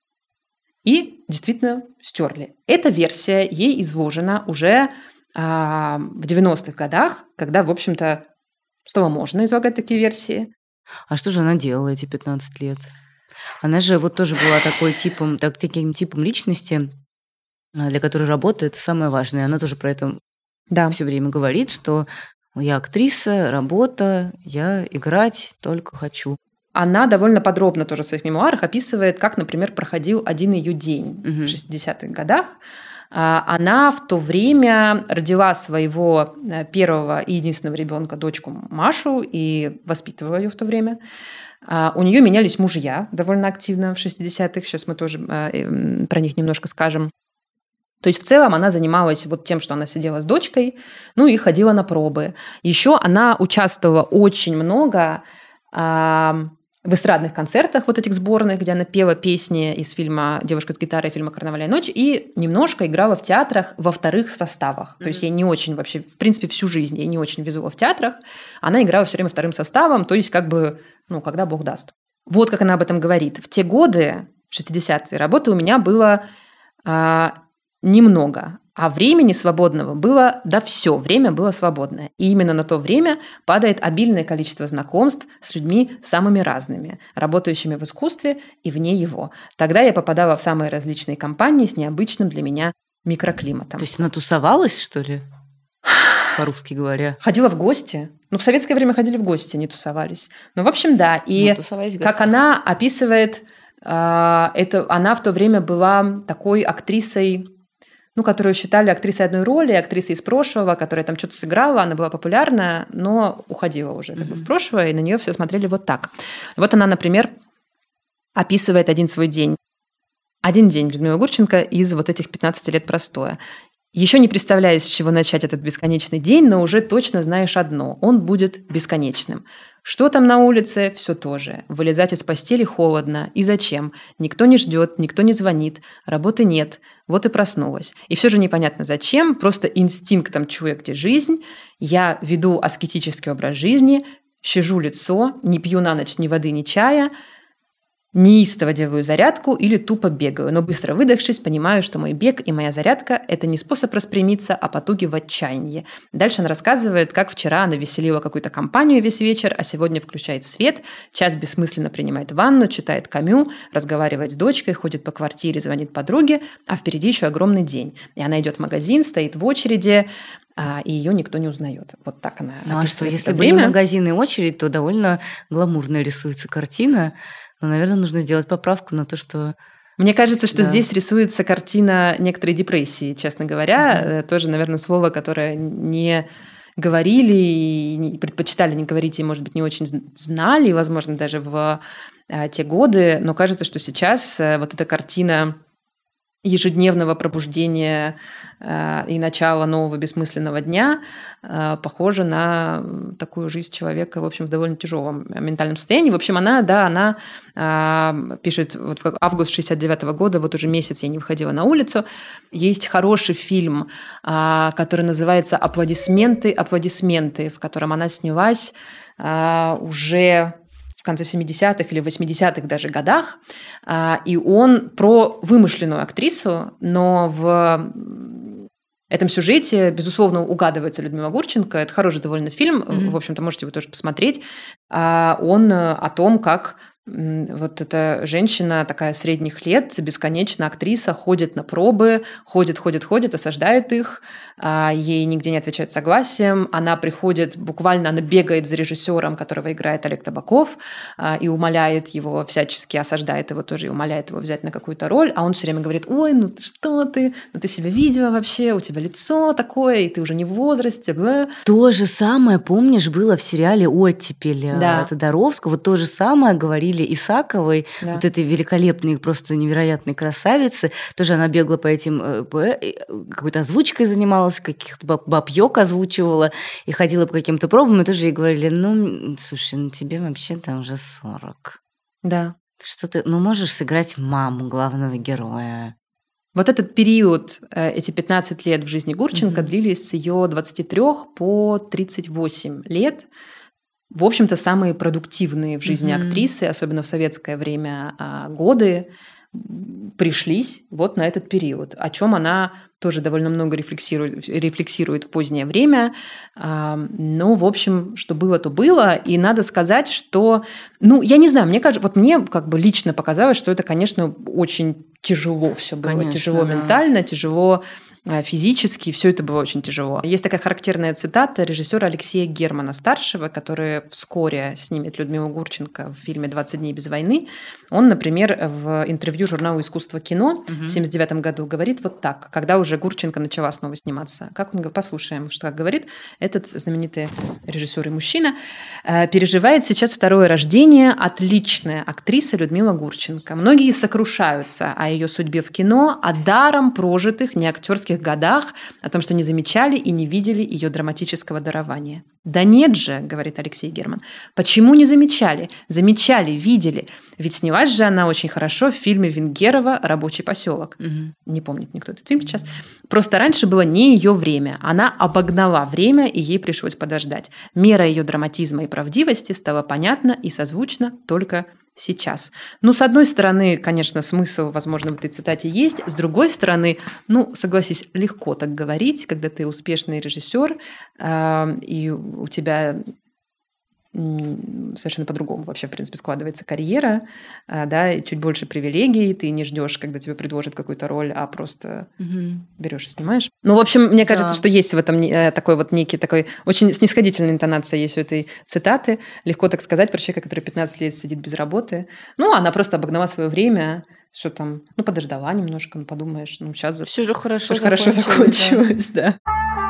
И действительно стерли. Эта версия ей изложена уже а, в девяностых годах, когда, в общем-то, стало можно излагать такие версии. А что же она делала эти пятнадцать лет? Она же вот тоже была такой типом, так, таким типом личности, а, для которой работа – это самое важное. Она тоже про это Да. все время говорит, что я актриса, работа, я играть только хочу. Она довольно подробно тоже в своих мемуарах описывает, как, например, проходил один ее день Мгм. в шестидесятых годах. А, Она в то время родила своего э, первого и единственного ребенка, дочку Машу, и воспитывала ее в то время. А, У нее менялись мужья довольно активно в шестидесятых. Сейчас мы тоже э, э, про них немножко скажем. То есть в целом она занималась вот тем, что она сидела с дочкой, ну и ходила на пробы. Еще она участвовала очень много а, в эстрадных концертах вот этих сборных, где она пела песни из фильма «Девушка с гитарой», фильма «Карнавальная ночь», и немножко играла в театрах во вторых составах. То есть ей не очень вообще, в принципе, всю жизнь ей не очень везло в театрах. Она играла все время вторым составом, то есть как бы, ну, когда Бог даст. Вот как она об этом говорит. В те годы, в шестидесятые, работы у меня было а, немного, а времени свободного было, да все, время было свободное. И именно на то время падает обильное количество знакомств с людьми самыми разными, работающими в искусстве и вне его. Тогда я попадала в самые различные компании с необычным для меня микроклиматом. То есть она тусовалась, что ли? По-русски говоря. Ходила в гости. Ну, в советское время ходили в гости, не тусовались. Ну, в общем, да. И Ну, тусовались в как гостях. она описывает, а, это она в то время была такой актрисой, ну, которую считали актрисой одной роли, актрисой из прошлого, которая там что-то сыграла, она была популярна, но уходила уже как бы в прошлое, и на нее все смотрели вот так. Вот она, например, описывает один свой день. Один день Людмила Гурченко из вот этих пятнадцати лет простоя. Еще не представляя, с чего начать этот бесконечный день, но уже точно знаешь одно – он будет бесконечным. Что там на улице? Все то же. Вылезать из постели холодно. И зачем? Никто не ждет, никто не звонит, работы нет. Вот и проснулась. И все же непонятно зачем, просто инстинктом чуя, где жизнь, я веду аскетический образ жизни, щажу лицо, не пью на ночь ни воды, ни чая, неистово делаю зарядку или тупо бегаю, но быстро выдохшись, понимаю, что мой бег и моя зарядка – это не способ распрямиться, а потуги в отчаянии. Дальше она рассказывает, как вчера она веселила какую-то компанию весь вечер, а сегодня включает свет, час бессмысленно принимает ванну, читает Камю, разговаривает с дочкой, ходит по квартире, звонит подруге, а впереди еще огромный день. И она идет в магазин, стоит в очереди, и ее никто не узнает. Вот так она Ну а что, описывает если это бы не время. магазин и очередь, то довольно гламурно рисуется картина. Но, наверное, нужно сделать поправку на то, что... Мне кажется, что Да. здесь рисуется картина некоторой депрессии, честно говоря. Угу. Тоже, наверное, слово, которое не говорили и не предпочитали не говорить, и, может быть, не очень знали, возможно, даже в а, те годы. Но кажется, что сейчас а, вот эта картина ежедневного пробуждения э, и начала нового бессмысленного дня э, похожа на такую жизнь человека, в общем, в довольно тяжелом ментальном состоянии. В общем, она, да, она э, пишет, вот в август шестьдесят девятого года, вот уже месяц я не выходила на улицу. Есть хороший фильм, э, который называется «Аплодисменты, аплодисменты», в котором она снялась э, уже... в конце семидесятых или восьмидесятых даже годах, и он про вымышленную актрису, но в этом сюжете, безусловно, угадывается Людмила Гурченко. Это хороший довольно фильм, mm-hmm. в общем-то, можете его тоже посмотреть. Он о том, как вот эта женщина такая средних лет, бесконечно актриса, ходит на пробы, ходит, ходит, ходит, осаждает их, ей нигде не отвечают согласием, она приходит, буквально она бегает за режиссером, которого играет Олег Табаков, и умоляет его, всячески осаждает его тоже, и умоляет его взять на какую-то роль, а он все время говорит: ой, ну что ты, ну ты себя видела вообще, у тебя лицо такое, и ты уже не в возрасте, бла. То же самое, помнишь, было в сериале «Оттепель» да. Тодоровского, вот то же самое говорили Исаковой, да. вот этой великолепной, просто невероятной красавицы. Тоже она бегала по этим, какой-то озвучкой занималась, каких-то бабьёк озвучивала и ходила по каким-то пробам, и тоже ей говорили: ну, слушай, ну тебе вообще-то уже сорок. Да. Что ты, ну можешь сыграть маму главного героя. Вот этот период, эти пятнадцать лет в жизни Гурченко mm-hmm. длились с ее двадцати трёх по тридцать восемь лет. В общем-то, самые продуктивные в жизни mm-hmm. актрисы, особенно в советское время, годы, пришлись вот на этот период, о чем она тоже довольно много рефлексирует, рефлексирует в позднее время. Но, в общем, что было, то было. И надо сказать, что, ну, я не знаю, мне кажется, вот мне как бы лично показалось, что это, конечно, очень тяжело все было. Конечно, тяжело да. ментально, тяжело физически, все это было очень тяжело. Есть такая характерная цитата режиссера Алексея Германа-старшего, который вскоре снимет Людмилу Гурченко в фильме «двадцать дней без войны». Он, например, в интервью журналу «Искусство кино» угу. в семьдесят девятом году говорит вот так, когда уже Гурченко начала снова сниматься. Как он говорит? Послушаем, что как говорит этот знаменитый режиссер и мужчина. «Переживает сейчас второе рождение отличная актриса Людмила Гурченко. Многие сокрушаются о ее судьбе в кино, о даром прожитых неактерских годах, о том, что не замечали и не видели ее драматического дарования. Да нет же, говорит Алексей Герман, почему не замечали? Замечали, видели. Ведь снялась же она очень хорошо в фильме Венгерова «Рабочий поселок». Угу. Не помнит никто этот фильм сейчас. Просто раньше было не ее время. Она обогнала время, и ей пришлось подождать. Мера ее драматизма и правдивости стала понятна и созвучна только сейчас. Ну, с одной стороны, конечно, смысл, возможно, в этой цитате есть. С другой стороны, ну, согласись, легко так говорить, когда ты успешный режиссер, э, и у тебя совершенно по-другому вообще, в принципе, складывается карьера, э, да, и чуть больше привилегий, ты не ждешь, когда тебе предложат какую-то роль, а просто угу. берешь и снимаешь. Ну, в общем, мне кажется, да. что есть в этом такой вот некий такой очень снисходительная интонация есть у этой цитаты. Легко так сказать про человека, который пятнадцать лет сидит без работы. Ну, она просто обогнала свое время, что там, ну, подождала немножко, ну, подумаешь, ну, сейчас... Все же хорошо закончилось. Хорошо закончилось, да. да.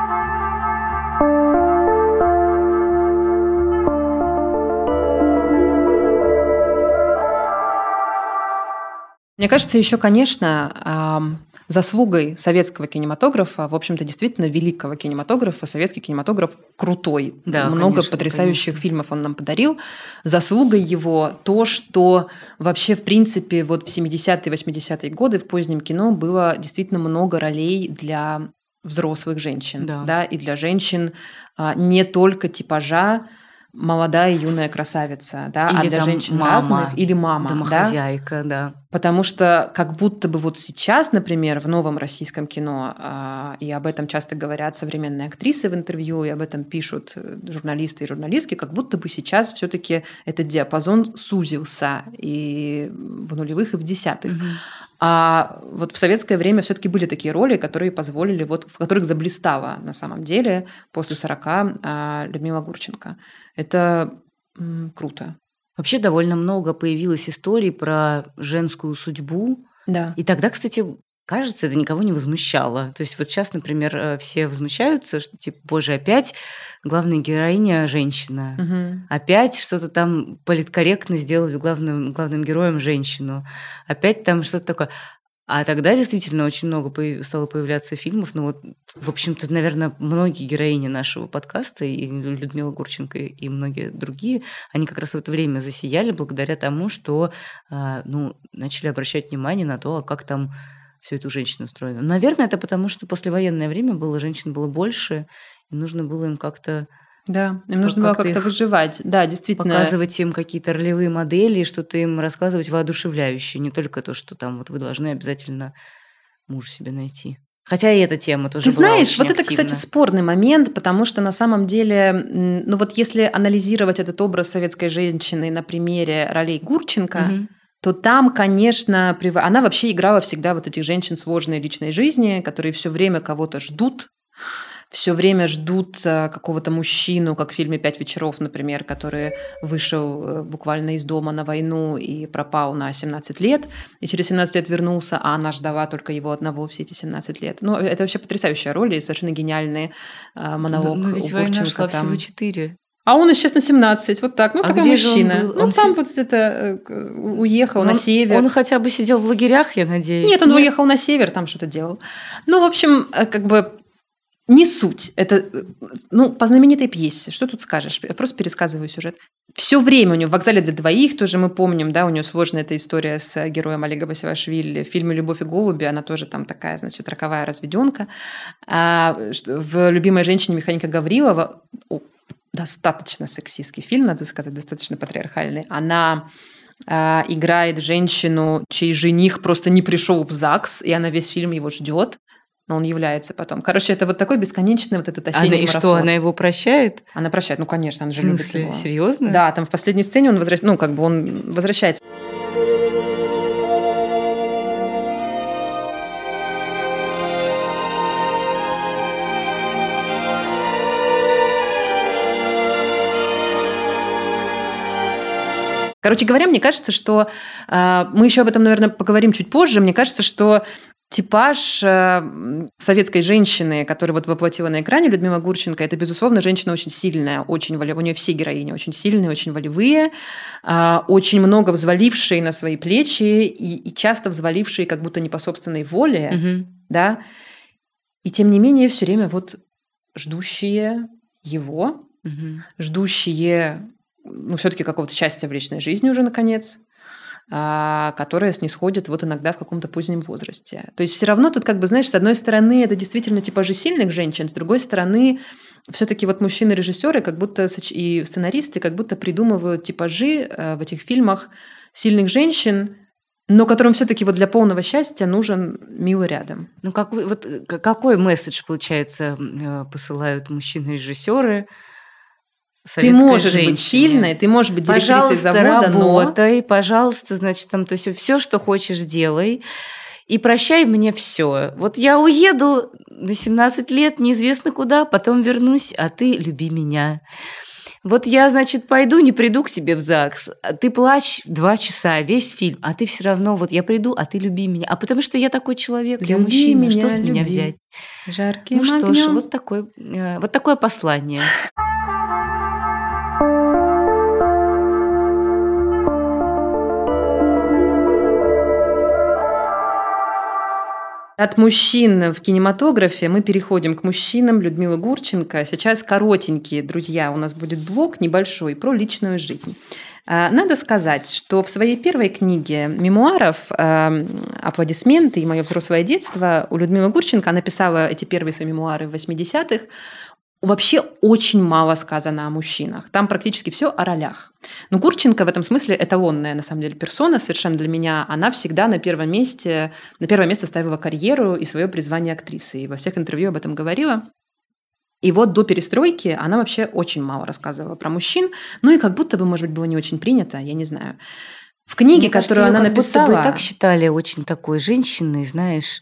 Мне кажется, еще, конечно, заслугой советского кинематографа, в общем-то, действительно великого кинематографа, советский кинематограф крутой. Да, много конечно, потрясающих конечно. фильмов он нам подарил. Заслугой его то, что вообще, в принципе, вот в семидесятые, восьмидесятые годы в позднем кино было действительно много ролей для взрослых женщин, да. Да, и для женщин не только типажа молодая юная красавица, да, или а для там женщин мама, разных, или мама, домохозяйка, да? да. Потому что как будто бы вот сейчас, например, в новом российском кино, э, и об этом часто говорят современные актрисы в интервью, и об этом пишут журналисты и журналистки, как будто бы сейчас все-таки этот диапазон сузился и в нулевых, и в десятых. Mm-hmm. А вот в советское время все-таки были такие роли, которые позволили, вот, в которых заблистала на самом деле после сорока э, Людмила Гурченко. Это м, круто. Вообще довольно много появилось историй про женскую судьбу. Да. И тогда, кстати, кажется, это никого не возмущало. То есть вот сейчас, например, все возмущаются, что типа, боже, опять главная героиня женщина. Угу. Опять что-то там политкорректно сделали главным, главным героем женщину. Опять там что-то такое. А тогда действительно очень много стало появляться фильмов. Ну вот, в общем-то, наверное, многие героини нашего подкаста, и Людмила Гурченко, и многие другие, они как раз в это время засияли благодаря тому, что ну, начали обращать внимание на то, как там все это у женщин устроено. Наверное, это потому, что послевоенное время было, женщин было больше, и нужно было им как-то... Да, им нужно было как-то выживать. Да, действительно. Показывать им какие-то ролевые модели, что-то им рассказывать воодушевляющее. Не только то, что там вот вы должны обязательно мужа себе найти. Хотя и эта тема тоже Ты была знаешь, очень вот это, активна. кстати, спорный момент, потому что на самом деле, ну вот если анализировать этот образ советской женщины на примере ролей Гурченко, угу. то там, конечно, она вообще играла всегда вот этих женщин сложной личной жизни, которые все время кого-то ждут, все время ждут какого-то мужчину, как в фильме «Пять вечеров», например, который вышел буквально из дома на войну и пропал на семнадцать лет, и через семнадцать лет вернулся, а она ждала только его одного все эти семнадцать лет. Ну, это вообще потрясающая роль и совершенно гениальный монолог. Но, но ведь у война Гурченко шла там. всего четыре. А он исчез на семнадцать, вот так. Ну, а такой мужчина. Он ну, он там си... вот это уехал он, на север. Он хотя бы сидел в лагерях, я надеюсь. Нет, он Нет? уехал на север, там что-то делал. Ну, в общем, как бы не суть. Это, ну, по знаменитой пьесе. Что тут скажешь? Я просто пересказываю сюжет. Все время у него в «Вокзале для двоих» тоже мы помним, да, у него сложная эта история с героем Олега Басилашвили. В фильме «Любовь и голуби» она тоже там такая, значит, роковая разведенка. А в «Любимой женщине» Механика Гаврилова достаточно сексистский фильм, надо сказать, достаточно патриархальный. Она э, играет женщину, чей жених просто не пришел в ЗАГС, и она весь фильм его ждет, но он является потом. Короче, это вот такой бесконечный вот этот осенний она, марафон. И что, она его прощает? Она прощает, ну, конечно, она же в смысле? любит его. Серьезно? Да, там в последней сцене он возвращается, ну, как бы он возвращается. Короче говоря, мне кажется, что э, мы еще об этом, наверное, поговорим чуть позже. Мне кажется, что типаж э, советской женщины, которую вот воплотила на экране Людмила Гурченко, это, безусловно, женщина очень сильная, очень волевая. У нее все героини очень сильные, очень волевые, э, очень много взвалившие на свои плечи и, и часто взвалившие как будто не по собственной воле, угу. да. И тем не менее все время вот ждущие его, угу. ждущие ну, все-таки какого-то счастья в личной жизни уже, наконец, которое снисходит вот иногда в каком-то позднем возрасте. То есть все равно тут, как бы, знаешь, с одной стороны, это действительно типажи сильных женщин, с другой стороны, все-таки вот мужчины-режиссеры как будто и сценаристы как будто придумывают типажи в этих фильмах сильных женщин, но которым все-таки вот для полного счастья нужен милый рядом. Ну, как, вот, какой месседж, получается, посылают мужчины-режиссеры? Ты можешь женщине. быть сильной, ты можешь быть директрисой завода, работай, но... пожалуйста, значит, там, то есть все, что хочешь, делай, и прощай мне все. Вот я уеду на семнадцать лет, неизвестно куда, потом вернусь, а ты люби меня. Вот я, значит, пойду, не приду к тебе в ЗАГС, ты плачь два часа, весь фильм, а ты все равно, вот я приду, а ты люби меня. А потому что я такой человек, люби я мужчина, меня, что с люби. Меня взять? Жарким ну что огнём. ж, вот такое, вот такое послание. От мужчин в кинематографе мы переходим к мужчинам. Людмила Гурченко. Сейчас коротенькие, друзья, у нас будет блок небольшой про личную жизнь. Надо сказать, что в своей первой книге мемуаров «Аплодисменты и мое взрослое детство» у Людмилы Гурченко, она писала эти первые свои мемуары в восьмидесятых, вообще очень мало сказано о мужчинах. Там практически все о ролях. Но Гурченко в этом смысле эталонная, на самом деле, персона совершенно для меня. Она всегда на первом месте, на первое место ставила карьеру и свое призвание актрисы. И во всех интервью об этом говорила. И вот до перестройки она вообще очень мало рассказывала про мужчин. Ну и как будто бы, может быть, было не очень принято, я не знаю. В книге, Мне кажется, которую её она как будто написала... бы и так считали очень такой женщиной, знаешь,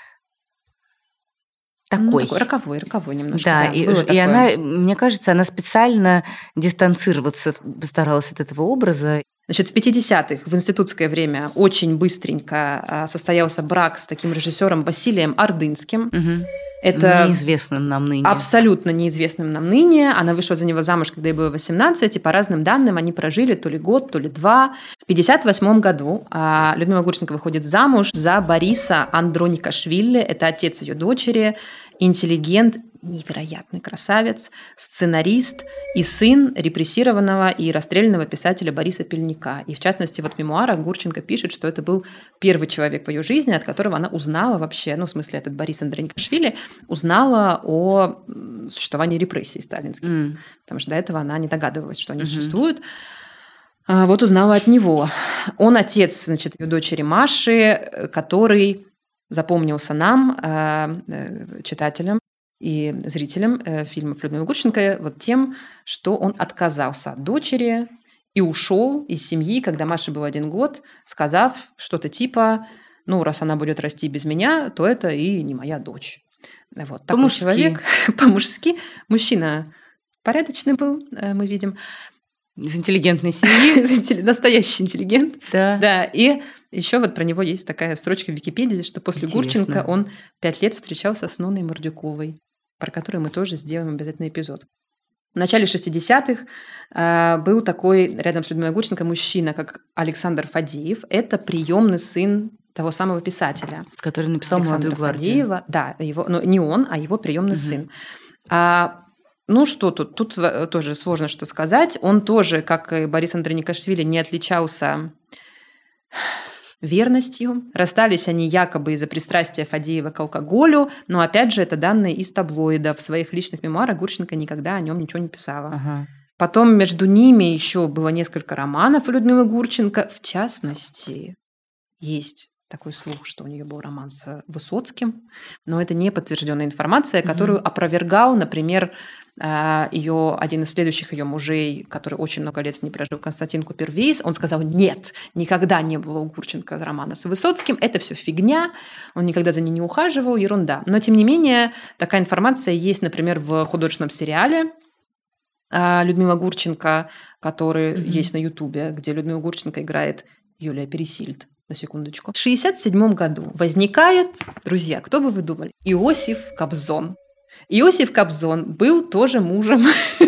Ну, такой. такой роковой, роковой немножко. Да, Да, и, было и такое. она, мне кажется, она специально дистанцироваться постаралась от этого образа. Значит, в пятидесятых в институтское время очень быстренько а, состоялся брак с таким режиссером Василием Ордынским. Мгм. Это Неизвестным нам ныне. абсолютно неизвестным нам ныне. Она вышла за него замуж, когда ей было восемнадцать, и по разным данным они прожили то ли год, то ли два. В пятьдесят восьмом году а, Людмила Гурченко выходит замуж за Бориса Андроникашвили. Это отец ее дочери, интеллигент, невероятный красавец, сценарист и сын репрессированного и расстрелянного писателя Бориса Пельника. И в частности, вот в мемуарах Гурченко пишет, что это был первый человек в ее жизни, от которого она узнала вообще, ну, в смысле, этот Борис Андроникашвили, узнала о существовании репрессий сталинских. М. Потому что до этого она не догадывалась, что они Мгм. существуют. А вот узнала от него. Он отец, значит, ее дочери Маши, который запомнился нам, э, э, читателям и зрителям э, фильмов Людмилы Гурченко, вот тем, что он отказался от дочери и ушел из семьи, когда Маше был один год, сказав что-то типа, ну, раз она будет расти без меня, то это и не моя дочь. Вот такой По-мужски. человек, по-мужски. Мужчина порядочный был, э, мы видим. Из интеллигентной семьи. Настоящий интеллигент. Да. Да, и еще вот про него есть такая строчка в Википедии, что после Интересно. Гурченко он пять лет встречался с Ноной Мордюковой, про которую мы тоже сделаем обязательно эпизод. В начале шестидесятых э, был такой рядом с Людмилой Гурченко мужчина, как Александр Фадеев. Это приемный сын того самого писателя. Который написал Александра «Молодую гвардию». Фадеева. Да, его, но не он, а его приемный Мгм. сын. А, ну что тут? Тут в- тоже сложно что сказать. Он тоже, как и Борис Андроникашвили, не отличался верностью. Расстались они якобы из-за пристрастия Фадеева к алкоголю, но опять же это данные из таблоидов. В своих личных мемуарах Гурченко никогда о нем ничего не писала. Ага. Потом между ними еще было несколько романов у Людмилы Гурченко. В частности, есть такой слух, что у нее был роман с Высоцким, но это не подтвержденная информация, Мгм. которую опровергал, например, ее, один из следующих ее мужей, который очень много лет с ней прожил, Константин Купервейс. Он сказал: нет, никогда не было у Гурченко романа с Высоцким, это все фигня, он никогда за ней не ухаживал, ерунда. Но, тем не менее, такая информация есть, например, в художественном сериале а, Людмила Гурченко, который Мгм. есть на Ютубе, где Людмила Гурченко играет Юлия Пересильд. На секундочку. В шестьдесят седьмом году возникает, друзья, кто бы вы думали, Иосиф Кобзон. Иосиф Кобзон был тоже мужем.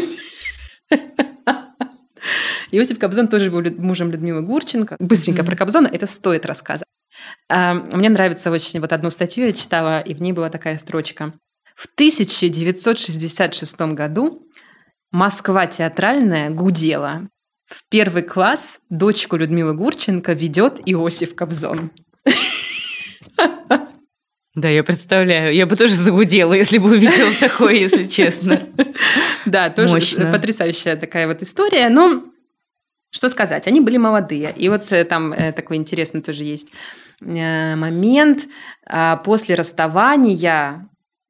Иосиф Кобзон тоже был лю- мужем Людмилы Гурченко. Быстренько Мгм. про Кобзона, это стоит рассказать. А, Мне нравится очень, вот одну статью я читала, и в ней была такая строчка. В тысяча девятьсот шестьдесят шестом году Москва театральная гудела. В первый класс дочку Людмилы Гурченко ведет Иосиф Кобзон. Да, я представляю. Я бы тоже загудела, если бы увидела такое, если честно. Да, тоже Мощно. потрясающая такая вот история. Но что сказать, они были молодые. И вот э, там э, такой интересный тоже есть э, момент. А, После расставания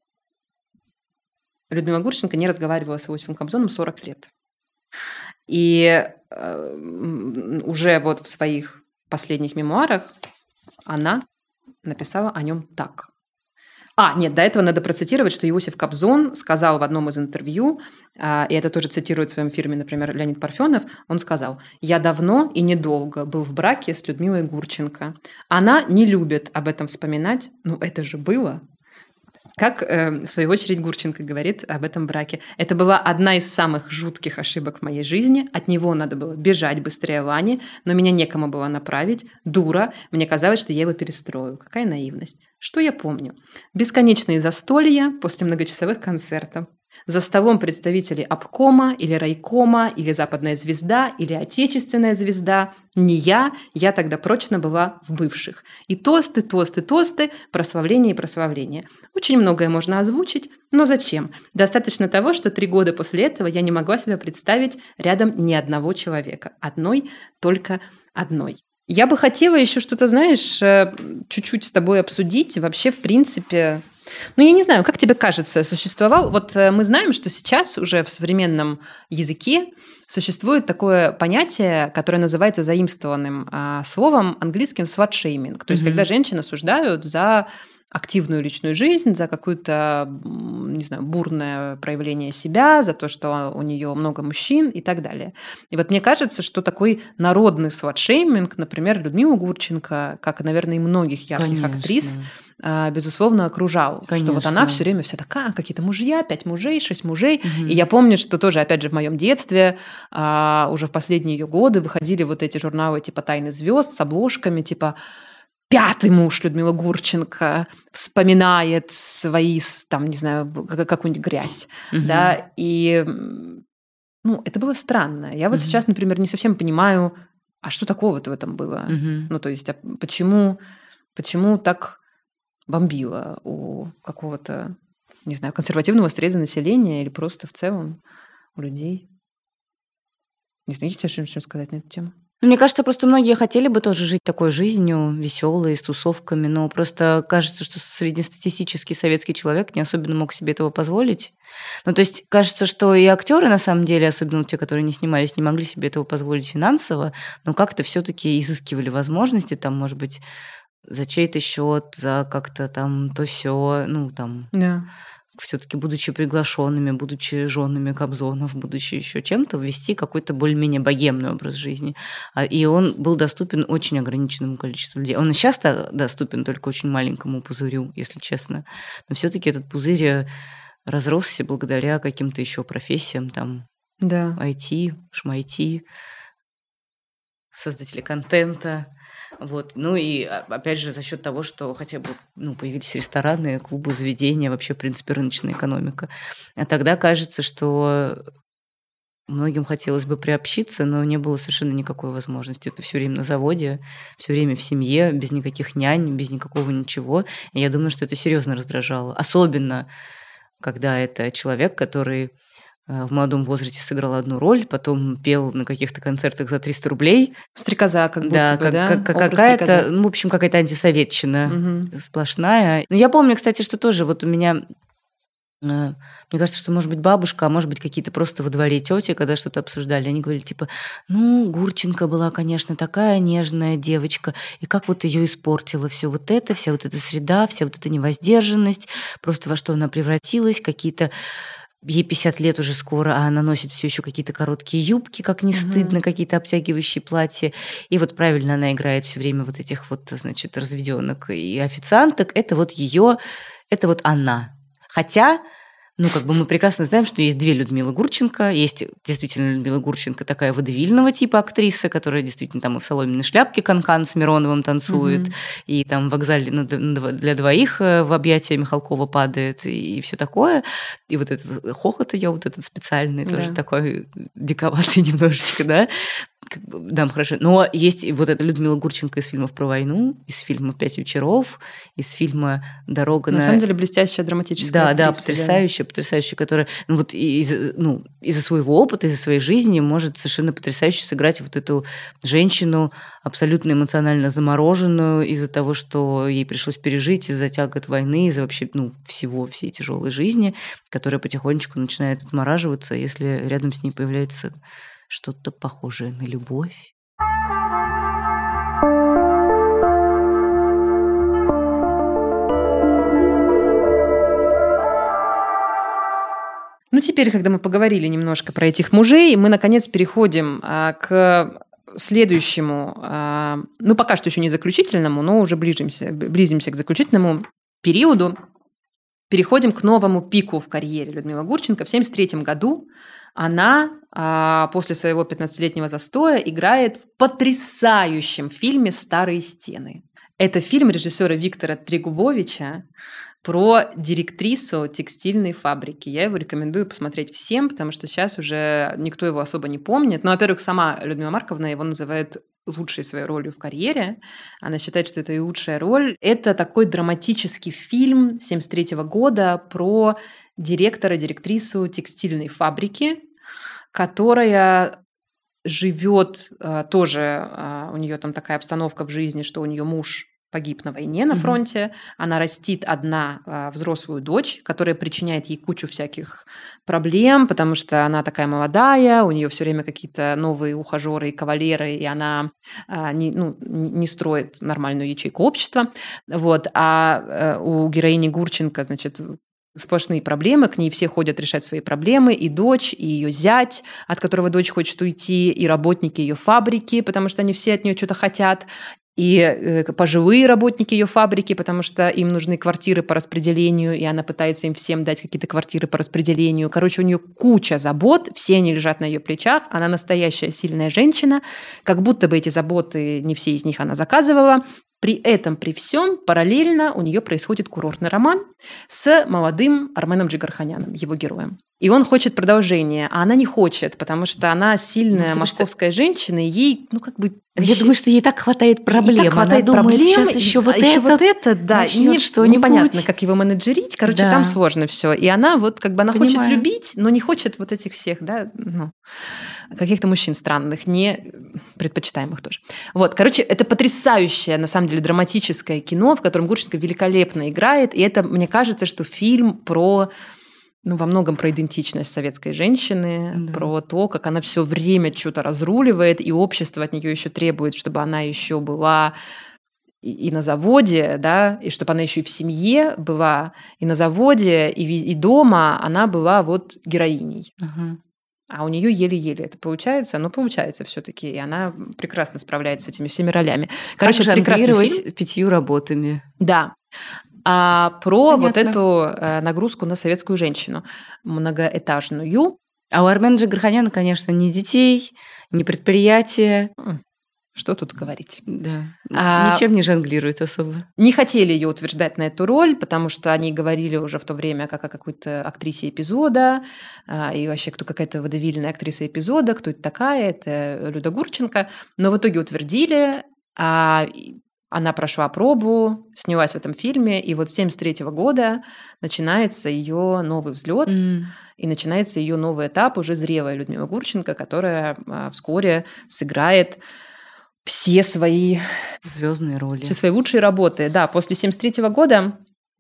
Людмила Гурченко не разговаривала с Иосифом Кобзоном сорок лет. И э, м, уже вот в своих последних мемуарах она написала о нем так. А, нет, до этого надо процитировать, что Иосиф Кобзон сказал в одном из интервью, а, и это тоже цитирует в своем фильме, например, Леонид Парфенов, он сказал: «Я давно и недолго был в браке с Людмилой Гурченко. Она не любит об этом вспоминать, но это же было». Как, э, в свою очередь, Гурченко говорит об этом браке. Это была одна из самых жутких ошибок в моей жизни. От него надо было бежать быстрее Вани, но меня некому было направить. Дура. Мне казалось, что я его перестрою. Какая наивность. Что я помню? Бесконечные застолья после многочасовых концертов. За столом представители обкома или райкома, или западная звезда, или отечественная звезда. Не я, я тогда прочно была в бывших. И тосты, тосты, тосты, прославление и прославление. Очень многое можно озвучить, но зачем? Достаточно того, что три года после этого я не могла себе представить рядом ни одного человека. Одной, только одной. Я бы хотела еще что-то, знаешь, чуть-чуть с тобой обсудить. Вообще, в принципе... Ну, я не знаю, как тебе кажется, существовал... Вот мы знаем, что сейчас уже в современном языке существует такое понятие, которое называется заимствованным а, словом английским slut-shaming. То есть, mm-hmm. когда женщин осуждают за активную личную жизнь, за какое-то, не знаю, бурное проявление себя, за то, что у нее много мужчин и так далее. И вот мне кажется, что такой народный сват-шейминг, например, Людмилу Гурченко, как, наверное, и многих ярких Конечно. актрис, безусловно, окружал. Конечно. Что вот она все время вся такая, какие-то мужья, пять мужей, шесть мужей. Угу. И я помню, что тоже, опять же, в моем детстве, уже в последние ее годы выходили вот эти журналы типа «Тайны звезд» с обложками типа «Пятый муж Людмила Гурченко вспоминает свои, там, не знаю, какую-нибудь грязь». Угу. Да? И ну, это было странно. Я вот угу. сейчас, например, не совсем понимаю, а что такого-то в этом было? Угу. Ну, то есть, а почему, почему так бомбило у какого-то, не знаю, консервативного среза населения или просто в целом у людей? Не знаете, что сказать на эту тему? Мне кажется, просто многие хотели бы тоже жить такой жизнью, веселой, с тусовками, но просто кажется, что среднестатистический советский человек не особенно мог себе этого позволить. Ну, то есть кажется, что и актеры, на самом деле, особенно те, которые не снимались, не могли себе этого позволить финансово, но как-то все-таки изыскивали возможности, там, может быть, за чей-то счет, за как-то там то сё, ну, там... Да. Все-таки будучи приглашенными, будучи женами Кобзонов, будучи еще чем-то, ввести какой-то более-менее богемный образ жизни. И он был доступен очень ограниченному количеству людей. Он и сейчас доступен только очень маленькому пузырю, если честно. Но все-таки этот пузырь разросся благодаря каким-то еще профессиям, там, да. ай ти, шмайти, создатели контента. Вот. Ну и опять же за счет того, что хотя бы ну, появились рестораны, клубы, заведения, вообще, в принципе, рыночная экономика. А тогда кажется, что многим хотелось бы приобщиться, но не было совершенно никакой возможности. Это все время на заводе, все время в семье, без никаких нянь, без никакого ничего. И я думаю, что это серьезно раздражало. Особенно, когда это человек, который в молодом возрасте сыграл одну роль, потом пел на каких-то концертах за триста рублей. Стрекоза как будто да, бы, как, да? Как, какая-то, ну, в общем, какая-то антисоветчина угу. сплошная. Но я помню, кстати, что тоже вот у меня... Мне кажется, что, может быть, бабушка, а может быть, какие-то просто во дворе тети, когда что-то обсуждали, они говорили, типа, ну, Гурченко была, конечно, такая нежная девочка, и как вот ее испортила все вот это, вся вот эта среда, вся вот эта невоздержанность, просто во что она превратилась, какие-то... Ей пятьдесят лет уже скоро, а она носит все еще какие-то короткие юбки, как не стыдно, mm-hmm. какие-то обтягивающие платья. И вот правильно она играет все время вот этих вот, значит, разведенок и официанток. Это вот ее, это вот она. Хотя, ну, как бы мы прекрасно знаем, что есть две Людмилы Гурченко. Есть действительно Людмила Гурченко, такая водевильного типа актриса, которая действительно там и в соломенной шляпке канкан с Мироновым танцует, mm-hmm. и там в вокзале для двоих в объятия Михалкова падает, и все такое. И вот этот хохот ее, вот этот специальный, да. тоже такой диковатый немножечко, да? Да, хорошо. Но есть вот эта Людмила Гурченко из фильмов про войну, из фильма «Пять вечеров», из фильма «Дорога на...» На самом деле блестящая драматическая Да, актриса, да, потрясающая, да. потрясающая, которая ну, вот из, ну, из-за своего опыта, из-за своей жизни может совершенно потрясающе сыграть вот эту женщину, абсолютно эмоционально замороженную из-за того, что ей пришлось пережить, из-за тягот войны, из-за вообще ну, всего, всей тяжелой жизни, которая потихонечку начинает отмораживаться, если рядом с ней появляется... что-то похожее на любовь. Ну, теперь, когда мы поговорили немножко про этих мужей, мы, наконец, переходим а, к следующему, а, ну, пока что еще не заключительному, но уже ближимся, близимся к заключительному периоду. Переходим к новому пику в карьере Людмилы Гурченко. В семьдесят третьем году она а, после своего пятнадцатилетнего застоя играет в потрясающем фильме «Старые стены». Это фильм режиссера Виктора Трегубовича про директрису текстильной фабрики. Я его рекомендую посмотреть всем, потому что сейчас уже никто его особо не помнит. Ну, во-первых, сама Людмила Марковна его называет лучшей своей ролью в карьере. Она считает, что это и лучшая роль. Это такой драматический фильм семьдесят третьего года про директора, директрису текстильной фабрики, которая живет э, тоже, э, у нее там такая обстановка в жизни, что у нее муж погиб на войне на фронте, mm-hmm. она растит одна э, взрослую дочь, которая причиняет ей кучу всяких проблем, потому что она такая молодая, у нее все время какие-то новые ухажеры и кавалеры, и она э, не, ну, не строит нормальную ячейку общества. Вот. А э, у героини Гурченко, значит, сплошные проблемы, к ней все ходят решать свои проблемы, и дочь, и ее зять, от которого дочь хочет уйти, и работники ее фабрики, потому что они все от нее что-то хотят, и э, пожилые работники ее фабрики, потому что им нужны квартиры по распределению, и она пытается им всем дать какие-то квартиры по распределению. Короче, у нее куча забот, все они лежат на ее плечах, она настоящая сильная женщина, как будто бы эти заботы, не все из них она заказывала. При этом, при всем, параллельно у нее происходит курортный роман с молодым Арменом Джигарханяном, его героем. И он хочет продолжения, а она не хочет, потому что она сильная ну, московская что... женщина, и ей, ну, как бы... Я думаю, что ей так хватает проблем. Ей так хватает она проблем. Думает, сейчас еще вот, еще это, вот это, да. Не, что-нибудь. Непонятно, как его менеджерить. Короче, да. Там сложно все. И она вот как бы она Понимаю. хочет любить, но не хочет вот этих всех, да, ну, каких-то мужчин странных, не предпочитаемых тоже. Вот, короче, это потрясающее, на самом деле, драматическое кино, в котором Гурченко великолепно играет. И это, мне кажется, что фильм про... ну, во многом про идентичность советской женщины, да. Про то, как она все время что-то разруливает, и общество от нее еще требует, чтобы она еще была и, и на заводе, да, и чтобы она еще и в семье была, и на заводе, и, и дома она была вот героиней. Ага. А у нее еле-еле это получается, но получается все-таки, и она прекрасно справляется с этими всеми ролями. Короче, как прекрасный фильм. Пятью работами. Да. А про Понятно. Вот эту э, нагрузку на советскую женщину, многоэтажную. А у Армена Джигарханяна, конечно, ни детей, ни предприятия. Что тут говорить? Да. А, Ничем не жонглирует особо. Не хотели ее утверждать на эту роль, потому что они говорили уже в то время как о какой-то актрисе эпизода, а, и вообще кто какая-то водевильная актриса эпизода, кто это такая, это Люда Гурченко. Но в итоге утвердили, а она прошла пробу, снялась в этом фильме, и вот с семьдесят третьего года начинается ее новый взлет, mm. и начинается ее новый этап, уже зрелая Людмила Гурченко, которая а, вскоре сыграет все свои звездные роли, все свои лучшие работы. Да, после семьдесят третьего года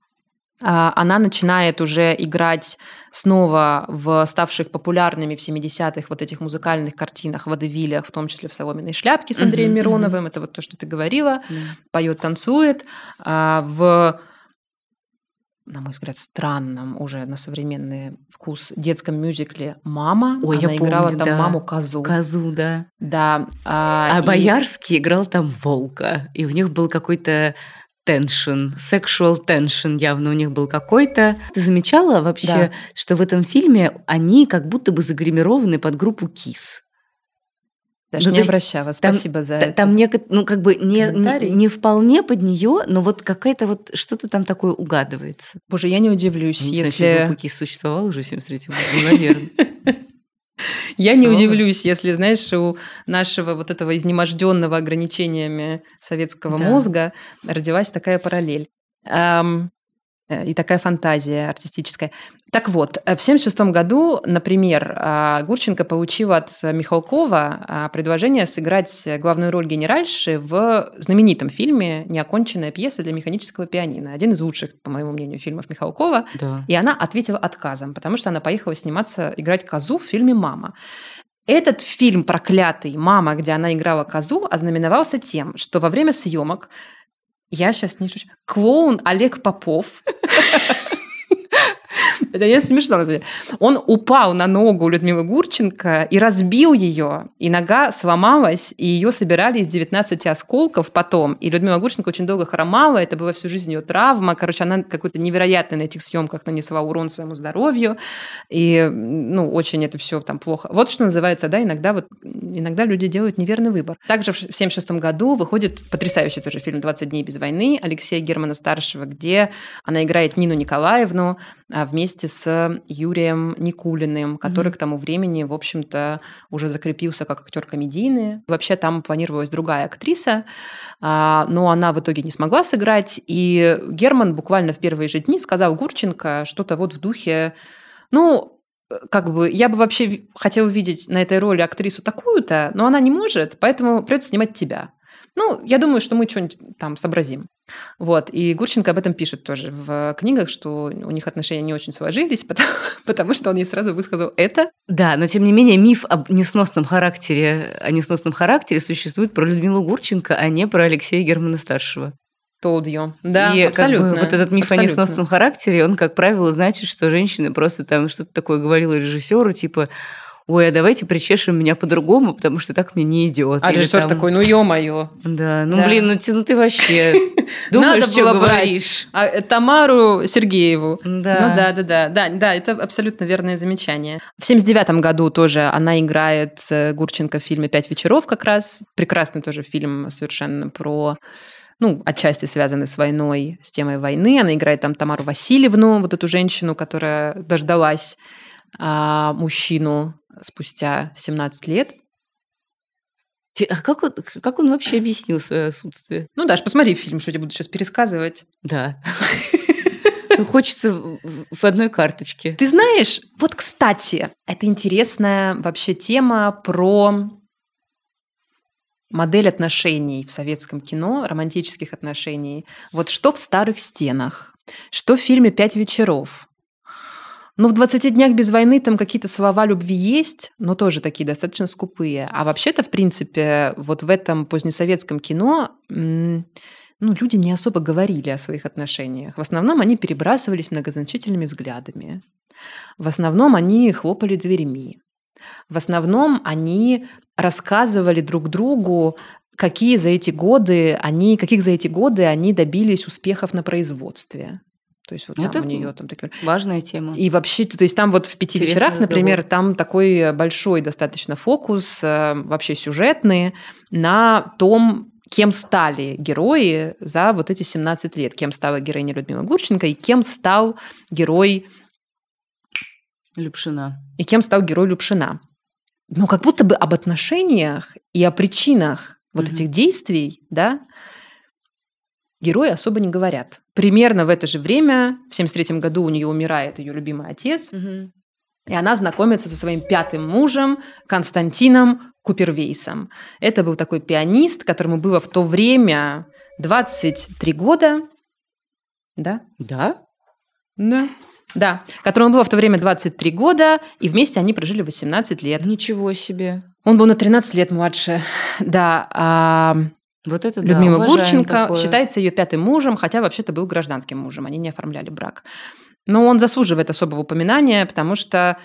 а, она начинает уже играть снова в ставших популярными в семидесятых вот этих музыкальных картинах, водевилях, в том числе в «Соломенной шляпке» с Андреем uh-huh, Мироновым. Uh-huh. Это вот то, что ты говорила. Uh-huh. Поет, танцует. А, в, на мой взгляд, странном уже на современный вкус детском мюзикле «Мама». Ой, она я играла помню, там да. маму Козу. Козу, да. Да. А, а и... Боярский играл там волка. И у них был какой-то tension, sexual tension явно у них был какой-то. Ты замечала вообще, да. что в этом фильме они как будто бы загримированы под группу Kiss? Даже ну, не обращала, спасибо там, за там это. Там не, ну, как бы не, не, не вполне под нее, но вот какая-то вот что-то там такое угадывается. Боже, я не удивлюсь, не если... знаю, группа Kiss существовала уже в семьдесят третьем году, наверное. Я не удивлюсь, если, знаешь, у нашего вот этого изнеможденного ограничениями советского да. мозга родилась такая параллель. Эм, и такая фантазия артистическая. Так вот, в семьдесят шестом году, например, Гурченко получила от Михалкова предложение сыграть главную роль генеральши в знаменитом фильме «Неоконченная пьеса для механического пианино». Один из лучших, по моему мнению, фильмов Михалкова. Да. И она ответила отказом, потому что она поехала сниматься, играть Козу в фильме «Мама». Этот фильм проклятый «Мама», где она играла Козу, ознаменовался тем, что во время съемок я сейчас не шучу. Клоун Олег Попов Это не смешно, на самом деле. Он упал на ногу Людмилы Гурченко и разбил ее, и нога сломалась, и ее собирали из девятнадцати осколков потом. И Людмила Гурченко очень долго хромала, это была всю жизнь ее травма. Короче, она какой-то невероятный на этих съемках нанесла урон своему здоровью, и, ну, очень это все там плохо. Вот что называется, да, иногда вот иногда люди делают неверный выбор. Также в семьдесят шестом году выходит потрясающий тоже фильм «двадцать дней без войны» Алексея Германа-старшего, где она играет Нину Николаевну вместе с Юрием Никулиным, который mm-hmm. к тому времени, в общем-то, уже закрепился как актер комедийный. Вообще там планировалась другая актриса, но она в итоге не смогла сыграть, и Герман буквально в первые же дни сказал Гурченко что-то вот в духе, ну, как бы, я бы вообще хотела увидеть на этой роли актрису такую-то, но она не может, поэтому придется снимать тебя. Ну, я думаю, что мы что-нибудь там сообразим. Вот. И Гурченко об этом пишет тоже в книгах, что у них отношения не очень сложились, потому, потому что он ей сразу высказал это. Да, но тем не менее миф об несносном характере, о несносном характере существует про Людмилу Гурченко, а не про Алексея Германа-старшего. Told you. Да, и абсолютно. Как бы, вот этот миф абсолютно. О несносном характере, он, как правило, значит, что женщина просто там что-то такое говорила режиссеру, типа, ой, а давайте причешем меня по-другому, потому что так мне не идет. А режиссер там... такой, ну ё-моё. Да, ну да. блин, ну ты, ну ты вообще думаешь, Надо что было говоришь. Брать а, Тамару Сергееву. Да. Ну да, да, да, да, да, это абсолютно верное замечание. В семьдесят девятом году тоже она играет Гурченко в фильме «Пять вечеров» как раз. Прекрасный тоже фильм совершенно про... ну, отчасти связаны с войной, с темой войны. Она играет там Тамару Васильевну, вот эту женщину, которая дождалась а, мужчину спустя семнадцать лет. А как он, как он вообще объяснил свое отсутствие? Ну, Даш, посмотри фильм, что я буду сейчас пересказывать. Да. Ну, хочется в одной карточке. Ты знаешь, вот, кстати, это интересная вообще тема про... модель отношений в советском кино, романтических отношений. Вот что в «Старых стенах», что в фильме «Пять вечеров». Ну, в «двадцати днях без войны» там какие-то слова любви есть, но тоже такие достаточно скупые. А вообще-то, в принципе, вот в этом позднесоветском кино ну, люди не особо говорили о своих отношениях. В основном они перебрасывались многозначительными взглядами. В основном они хлопали дверьми. В основном они рассказывали друг другу, какие за эти годы они, каких за эти годы они добились успехов на производстве. То есть вот там у нее там такие... важная тема. И вообще, то есть там вот в «Пяти Интересный вечерах», разговор. Например, там такой большой достаточно фокус, вообще сюжетный, на том, кем стали герои за вот эти семнадцать лет. Кем стала героиня Людмила Гурченко и кем стал герой... Любшина. И кем стал герой Любшина. Но как будто бы об отношениях и о причинах вот mm-hmm. этих действий, да, герои особо не говорят. Примерно в это же время, в семьдесят третьем году у нее умирает ее любимый отец, mm-hmm. и она знакомится со своим пятым мужем Константином Купервейсом. Это был такой пианист, которому было в то время двадцать три года. Да? Да? Да. Да, которому было в то время двадцать три года, и вместе они прожили восемнадцать лет. Ничего себе. Он был на тринадцать лет младше. Да, а вот это Людмила да, Гурченко такое. Считается ее пятым мужем, хотя вообще-то был гражданским мужем, они не оформляли брак. Но он заслуживает особого упоминания, потому что,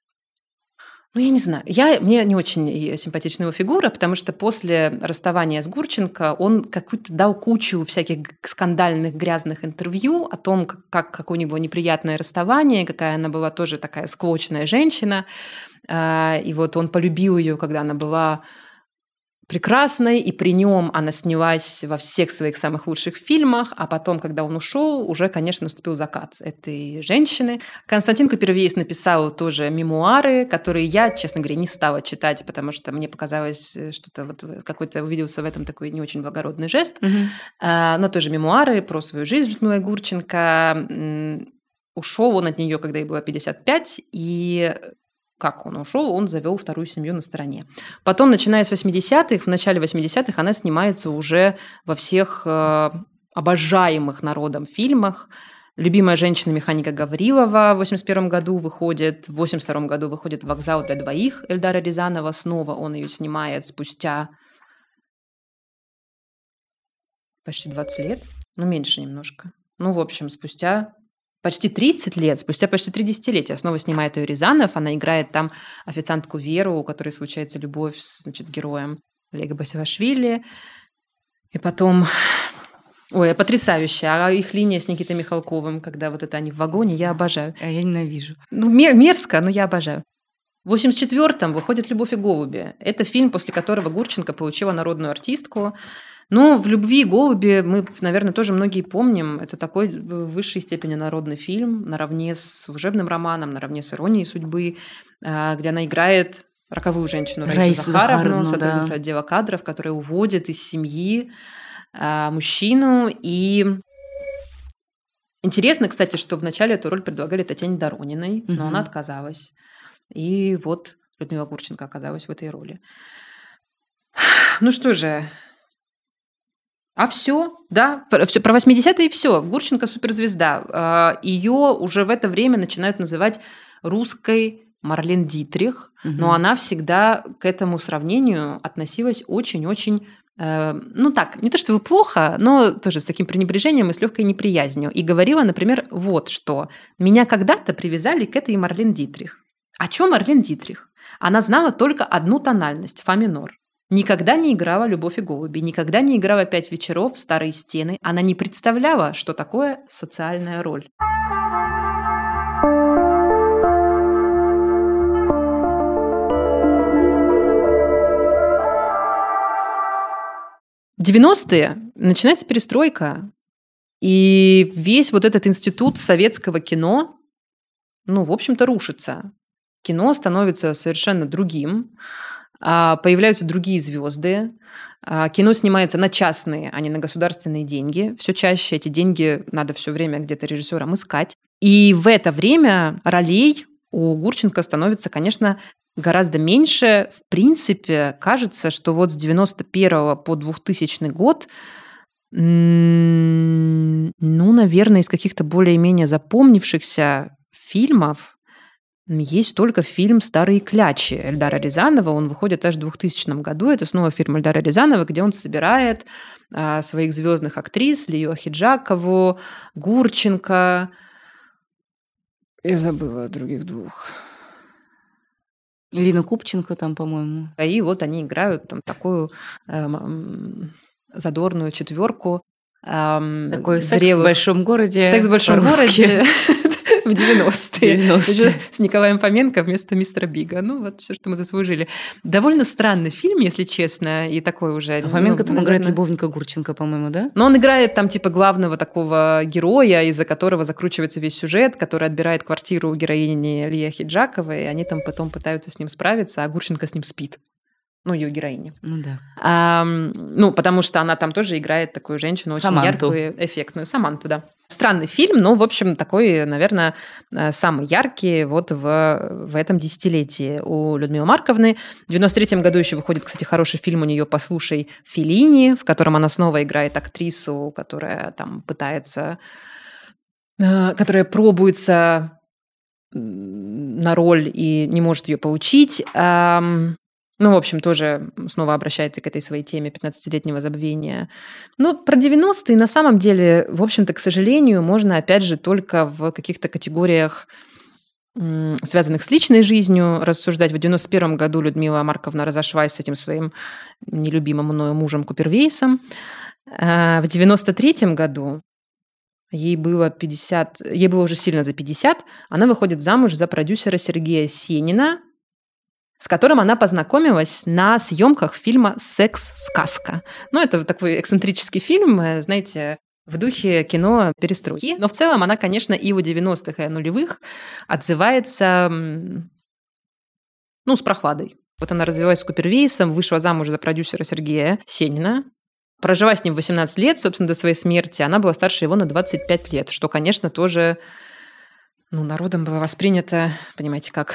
ну, я не знаю, я, мне не очень симпатична его фигура, потому что после расставания с Гурченко он какую-то дал кучу всяких скандальных, грязных интервью о том, как, как, какое у него неприятное расставание, какая она была тоже такая склочная женщина. И вот он полюбил ее, когда она была прекрасной, и при нем она снялась во всех своих самых лучших фильмах, а потом, когда он ушел, уже, конечно, наступил закат этой женщины. Константин Купервейс написал тоже мемуары, которые я, честно говоря, не стала читать, потому что мне показалось, что-то вот какой-то увиделся в этом такой не очень благородный жест. Mm-hmm. Но тоже мемуары про свою жизнь Людмилы Гурченко. Ушел он от нее, когда ей было пятьдесят пять, и как он ушел, он завел вторую семью на стороне. Потом, начиная с восьмидесятых, в начале восьмидесятых она снимается уже во всех э, обожаемых народом фильмах. «Любимая женщина» Механика Гаврилова в восемьдесят первом году выходит, в восемьдесят втором году выходит «Вокзал для двоих» Эльдара Рязанова. Снова он ее снимает спустя почти двадцать лет, ну, меньше немножко. Ну, в общем, спустя почти тридцать лет, спустя почти три десятилетия, снова снимает ее Рязанов. Она играет там официантку Веру, у которой случается любовь с, значит, героем Олега Басилашвили. И потом... Ой, потрясающе. А их линия с Никитой Михалковым, когда вот это они в вагоне, я обожаю. А я ненавижу. Ну, мерзко, но я обожаю. В восемьдесят четвёртом выходит «Любовь и голуби». Это фильм, после которого Гурченко получила народную артистку. Но в «Любви и голуби» мы, наверное, тоже многие помним. Это такой в высшей степени народный фильм, наравне с служебным романом, наравне с «Иронией судьбы», где она играет роковую женщину Раису, Раису Захаровну, Захаровну, сотрудницу да. отдела кадров, которая уводит из семьи мужчину. И интересно, кстати, что вначале эту роль предлагали Татьяне Дорониной, но Мгм. она отказалась. И вот Людмила Гурченко оказалась в этой роли. Ну что же, а все, да, про, всё, про восьмидесятые и все. Гурченко суперзвезда. Ее уже в это время начинают называть русской Марлен Дитрих, Мгм. но она всегда к этому сравнению относилась очень-очень, э, ну так, не то чтобы плохо, но тоже с таким пренебрежением и с легкой неприязнью. И говорила, например, вот что. Меня когда-то привязали к этой Марлен Дитрих. О чем Марлен Дитрих? Она знала только одну тональность – фа минор. Никогда не играла «Любовь и голуби», никогда не играла «Пять вечеров», «Старые стены». Она не представляла, что такое социальная роль. девяностые начинается перестройка, и весь вот этот институт советского кино, ну, в общем-то, рушится. Кино становится совершенно другим, появляются другие звезды, кино снимается на частные, а не на государственные деньги. Все чаще эти деньги надо все время где-то режиссерам искать. И в это время ролей у Гурченко становится, конечно, гораздо меньше. В принципе, кажется, что вот с девяносто первого по двухтысячный год, ну, наверное, из каких-то более-менее запомнившихся фильмов есть только фильм «Старые клячи» Эльдара Рязанова. Он выходит аж в двухтысячном году. Это снова фильм Эльдара Рязанова, где он собирает а, своих звездных актрис: Лию Ахеджакову, Гурченко. Я забыла других двух. Ирина Купченко там, по-моему. И вот они играют там такую э, задорную четверку. Э, Такой зрелых... секс в большом городе. Секс в большом по-русски. городе в девяностые. девяностые. Еще с Николаем Фоменко вместо мистера Бига. Ну, вот все, что мы заслужили. Довольно странный фильм, если честно, и такой уже... А Фоменко ну, там наверное... играет любовника Гурченко, по-моему, да? Но он играет там типа главного такого героя, из-за которого закручивается весь сюжет, который отбирает квартиру у героини Лии Ахеджаковой, и они там потом пытаются с ним справиться, а Гурченко с ним спит. Ну, ее героиня. Ну да. А, ну, потому что она там тоже играет такую женщину очень Саманту. яркую, эффектную. Саманту, да. Странный фильм, но, в общем, такой, наверное, самый яркий вот в, в этом десятилетии у Людмилы Марковны. В девяносто третьем году еще выходит, кстати, хороший фильм у нее «Послушай, Феллини», в котором она снова играет актрису, которая там пытается, которая пробуется на роль и не может ее получить. Ну, в общем, тоже снова обращается к этой своей теме пятнадцатилетнего забвения. Но про девяностые на самом деле, в общем-то, к сожалению, можно, опять же, только в каких-то категориях, связанных с личной жизнью, рассуждать. В девяносто первом году Людмила Марковна разошлась с этим своим нелюбимым мною мужем Купервейсом. В девяносто третьем году ей было пятьдесят, ей было уже сильно за пятьдесят, она выходит замуж за продюсера Сергея Сенина, с которым она познакомилась на съемках фильма «Секс-сказка». Ну, это такой эксцентрический фильм, знаете, в духе кино перестройки. Но в целом она, конечно, и у девяностых, и у нулевых отзывается, ну, с прохладой. Вот она развелась с Купервейсом, вышла замуж за продюсера Сергея Сенина, прожила с ним восемнадцать лет, собственно, до своей смерти. Она была старше его на двадцать пять лет, что, конечно, тоже, ну, народом было воспринято, понимаете, как...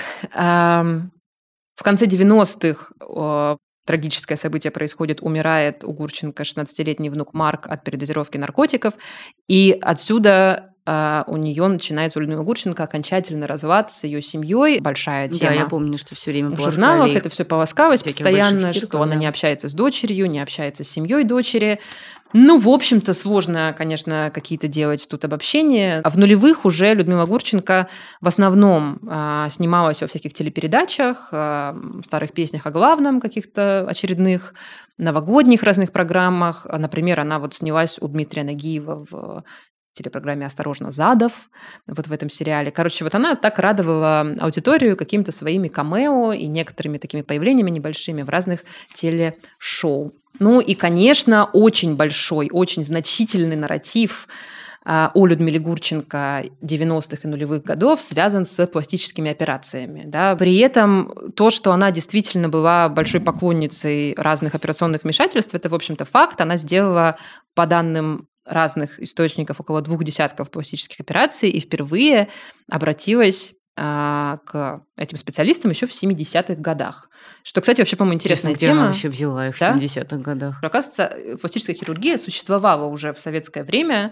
В конце девяностых о, трагическое событие происходит, умирает у Гурченко шестнадцатилетний внук Марк от передозировки наркотиков, и отсюда э, у нее начинается, у Людмилы Гурченко, окончательный развод с ее семьей, большая тема. Да, я помню, что все время в журналах это все полоскалось постоянно, что да. она не общается с дочерью, не общается с семьей дочери, Ну, в общем-то, сложно, конечно, какие-то делать тут обобщения. А в нулевых уже Людмила Гурченко в основном а, снималась во всяких телепередачах, а, старых песнях о главном, каких-то очередных новогодних разных программах. Например, она вот снялась у Дмитрия Нагиева в телепрограмме «Осторожно, Задов», вот в этом сериале. Короче, вот она так радовала аудиторию какими-то своими камео и некоторыми такими появлениями небольшими в разных телешоу. Ну и, конечно, очень большой, очень значительный нарратив о Людмиле Гурченко девяностых и нулевых годов связан с пластическими операциями. Да. При этом то, что она действительно была большой поклонницей разных операционных вмешательств, это, в общем-то, факт. Она сделала, по данным разных источников, около двух десятков пластических операций и впервые обратилась а, к этим специалистам еще в семидесятых годах. Что, кстати, вообще, по-моему, интересная Честно, где тема. она вообще взяла их, да? В семидесятых годах? Оказывается, пластическая хирургия существовала уже в советское время,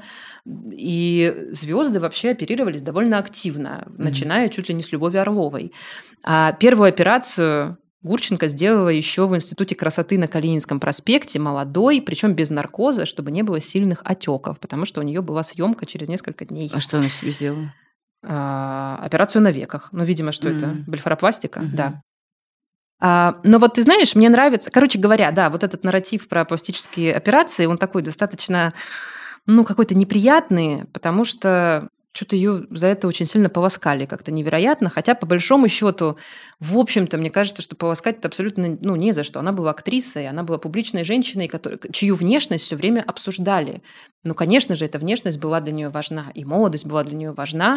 и звезды вообще оперировались довольно активно, mm-hmm. начиная чуть ли не с Любови Орловой. А первую операцию Гурченко сделала еще в Институте красоты на Калининском проспекте, молодой, причем без наркоза, чтобы не было сильных отеков, потому что у нее была съемка через несколько дней. А что она себе сделала? А, операцию на веках. Ну, видимо, что mm-hmm. это? Блефаропластика? Mm-hmm. Да. А, но вот ты знаешь, мне нравится... Короче говоря, да, вот этот нарратив про пластические операции, он такой достаточно, ну, какой-то неприятный, потому что что-то ее за это очень сильно полоскали как-то невероятно, хотя по большому счету, в общем-то, мне кажется, что полоскать это абсолютно, ну, не за что. Она была актрисой, она была публичной женщиной, которая, чью внешность все время обсуждали. Ну, конечно же, эта внешность была для нее важна, и молодость была для нее важна.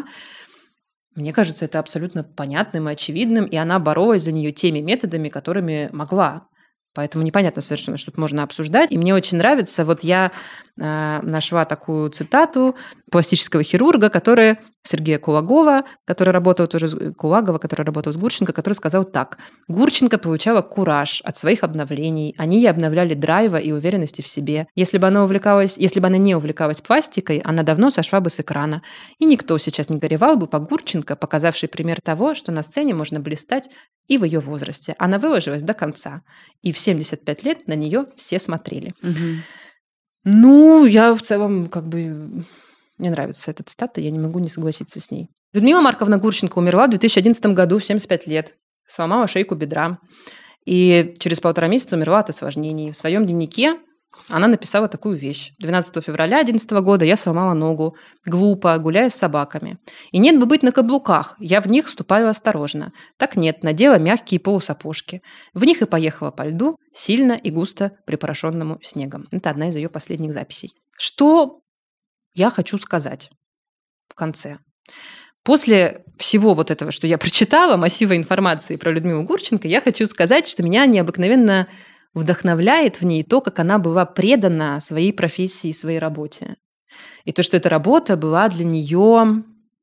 Мне кажется, это абсолютно понятным и очевидным, и она боролась за нее теми методами, которыми могла. Поэтому непонятно совершенно, что тут можно обсуждать. И мне очень нравится, вот я э, нашла такую цитату пластического хирурга, которая, Сергея Кулагова, который работал тоже, Кулагова, который работал с Гурченко, который сказал так. Гурченко получала кураж от своих обновлений. Они ей обновляли драйва и уверенности в себе. Если бы она увлекалась, если бы она не увлекалась пластикой, она давно сошла бы с экрана. И никто сейчас не горевал бы по Гурченко, показавший пример того, что на сцене можно блистать и в ее возрасте. Она выложилась до конца. И в семьдесят пять лет на нее все смотрели. Угу. Ну, я в целом как бы... Мне нравится эта цитата, я не могу не согласиться с ней. Людмила Марковна Гурченко умерла в две тысячи одиннадцатом году в семьдесят пять лет. Сломала шейку бедра. И через полтора месяца умерла от осложнений. В своем дневнике она написала такую вещь. двенадцатого февраля две тысячи одиннадцатого года я сломала ногу, глупо, гуляя с собаками. И нет бы быть на каблуках, я в них ступаю осторожно. Так нет, надела мягкие полусапожки. В них и поехала по льду, сильно и густо припорошенному снегом. Это одна из ее последних записей. Что я хочу сказать в конце? После всего вот этого, что я прочитала, массива информации про Людмилу Гурченко, я хочу сказать, что меня необыкновенно вдохновляет в ней то, как она была предана своей профессии и своей работе. И то, что эта работа была для нее,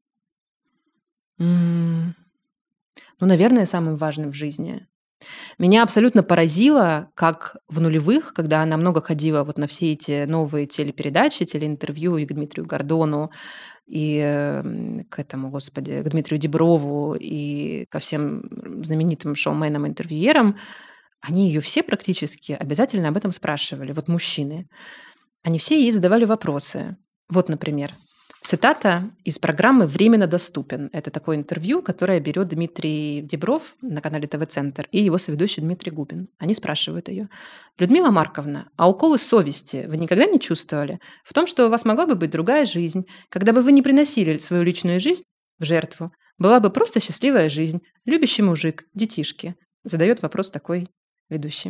ну, наверное, самым важным в жизни. Меня абсолютно поразило, как в нулевых, когда она много ходила вот на все эти новые телепередачи, телеинтервью и к Дмитрию Гордону, и к этому, господи, к Дмитрию Диброву, и ко всем знаменитым шоуменам-интервьюерам, они ее все практически обязательно об этом спрашивали. Вот мужчины. Они все ей задавали вопросы. Вот, например, цитата из программы «Временно доступен». Это такое интервью, которое берет Дмитрий Дибров на канале ТВ-центр и его соведущий Дмитрий Губин. Они спрашивают ее: «Людмила Марковна, а уколы совести вы никогда не чувствовали? В том, что у вас могла бы быть другая жизнь, когда бы вы не приносили свою личную жизнь в жертву, была бы просто счастливая жизнь, любящий мужик, детишки?» Задает вопрос такой ведущий.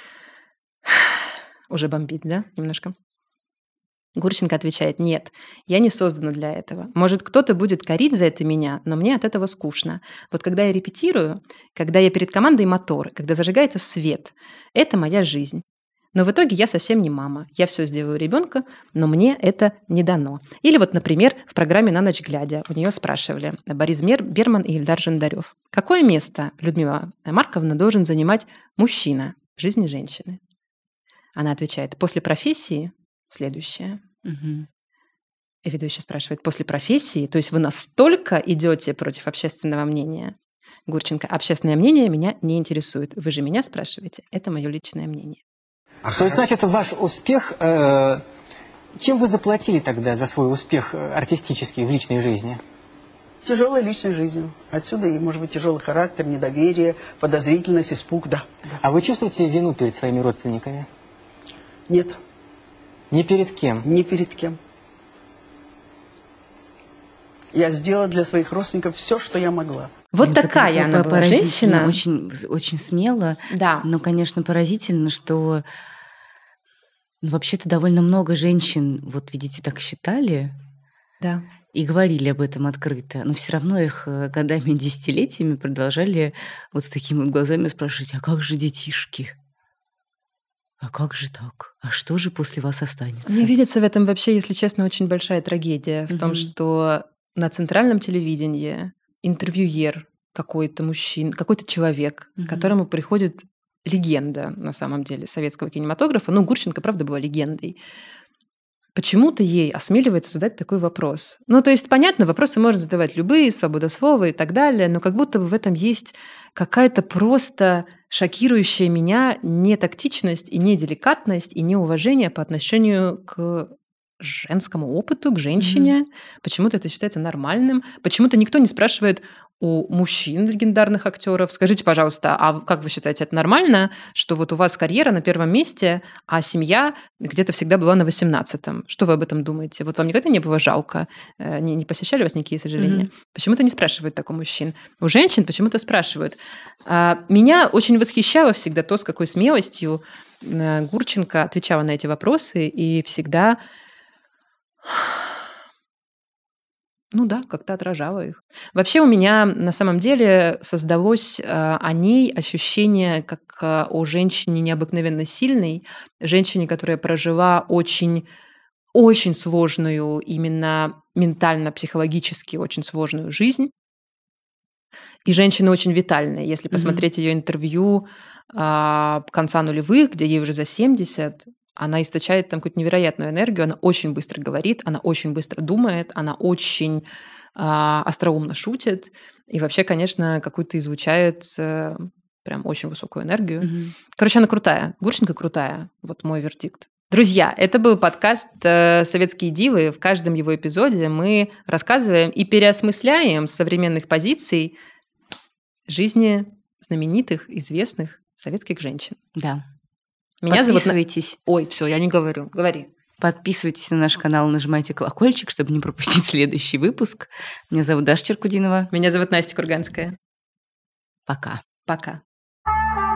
Уже бомбит, да, немножко? Гурченко отвечает: «Нет, я не создана для этого. Может, кто-то будет корить за это меня, но мне от этого скучно. Вот когда я репетирую, когда я перед командой мотор, когда зажигается свет, это моя жизнь. Но в итоге я совсем не мама. Я все сделаю ребенка, но мне это не дано». Или вот, например, в программе «На ночь глядя» у нее спрашивали Борис Берман и Ильдар Жандарев: какое место, Людмила Марковна, должен занимать мужчина в жизни женщины? Она отвечает: после профессии следующее. Угу. И ведущий спрашивает: после профессии? То есть вы настолько идете против общественного мнения? Гурченко: общественное мнение меня не интересует. Вы же меня спрашиваете. Это мое личное мнение. То есть, значит, ваш успех э, Чем вы заплатили тогда за свой успех артистический в личной жизни? Тяжелой личной жизнью. Отсюда и, может быть, тяжелый характер, недоверие, подозрительность, испуг, да. А вы чувствуете вину перед своими родственниками? Нет. Ни перед кем? Ни перед кем. Я сделала для своих родственников все, что я могла. Вот Ну, такая это она была поразительно, женщина. Очень, очень смело. Да. Но, конечно, поразительно, что ну, вообще-то довольно много женщин, вот видите, так считали Да. и говорили об этом открыто, но все равно их э, годами, десятилетиями продолжали вот с такими вот глазами спрашивать, а как же детишки? А как же так? А что же после вас останется? Мне видится в этом вообще, если честно, очень большая трагедия. В том, Мгм. что на центральном телевидении интервьюер какой-то мужчина, какой-то человек, Мгм. к которому приходит легенда, на самом деле, советского кинематографа. Ну, Гурченко, правда, была легендой. Почему-то ей осмеливается задать такой вопрос. Ну, то есть, понятно, вопросы можно задавать любые, свобода слова и так далее, но как будто бы в этом есть какая-то просто шокирующая меня нетактичность и неделикатность и неуважение по отношению к женскому опыту, к женщине. Почему-то это считается нормальным. Почему-то никто не спрашивает у мужчин, легендарных актеров, скажите, пожалуйста, а как вы считаете, это нормально, что вот у вас карьера на первом месте, а семья где-то всегда была на восемнадцатом? Что вы об этом думаете? Вот вам никогда не было жалко? Э, Не, не посещали вас никакие сожаления? Мгм. Почему-то не спрашивают так у мужчин. У женщин почему-то спрашивают. А, Меня очень восхищало всегда то, с какой смелостью э, Гурченко отвечала на эти вопросы и всегда, ну да, как-то отражала их. Вообще у меня на самом деле создалось э, о ней ощущение как э, о женщине необыкновенно сильной, женщине, которая прожила очень, очень сложную, именно ментально-психологически очень сложную жизнь. И женщина очень витальная. Если Мгм. посмотреть ее интервью а, конца нулевых, где ей уже за семьдесят, она источает там какую-то невероятную энергию, она очень быстро говорит, она очень быстро думает, она очень а, остроумно шутит. И вообще, конечно, какую-то излучает э, прям очень высокую энергию. Мгм. Короче, она крутая. Гурченко крутая. Вот мой вердикт. Друзья, это был подкаст э, «Советские дивы». В каждом его эпизоде мы рассказываем и переосмысляем с современных позиций жизни знаменитых, известных советских женщин. Да. Меня зовут... На- Подписывайтесь. Ой, все, я не говорю. Говори. Подписывайтесь на наш канал, нажимайте колокольчик, чтобы не пропустить следующий выпуск. Меня зовут Даша Черкудинова. Меня зовут Настя Курганская. Пока. Пока.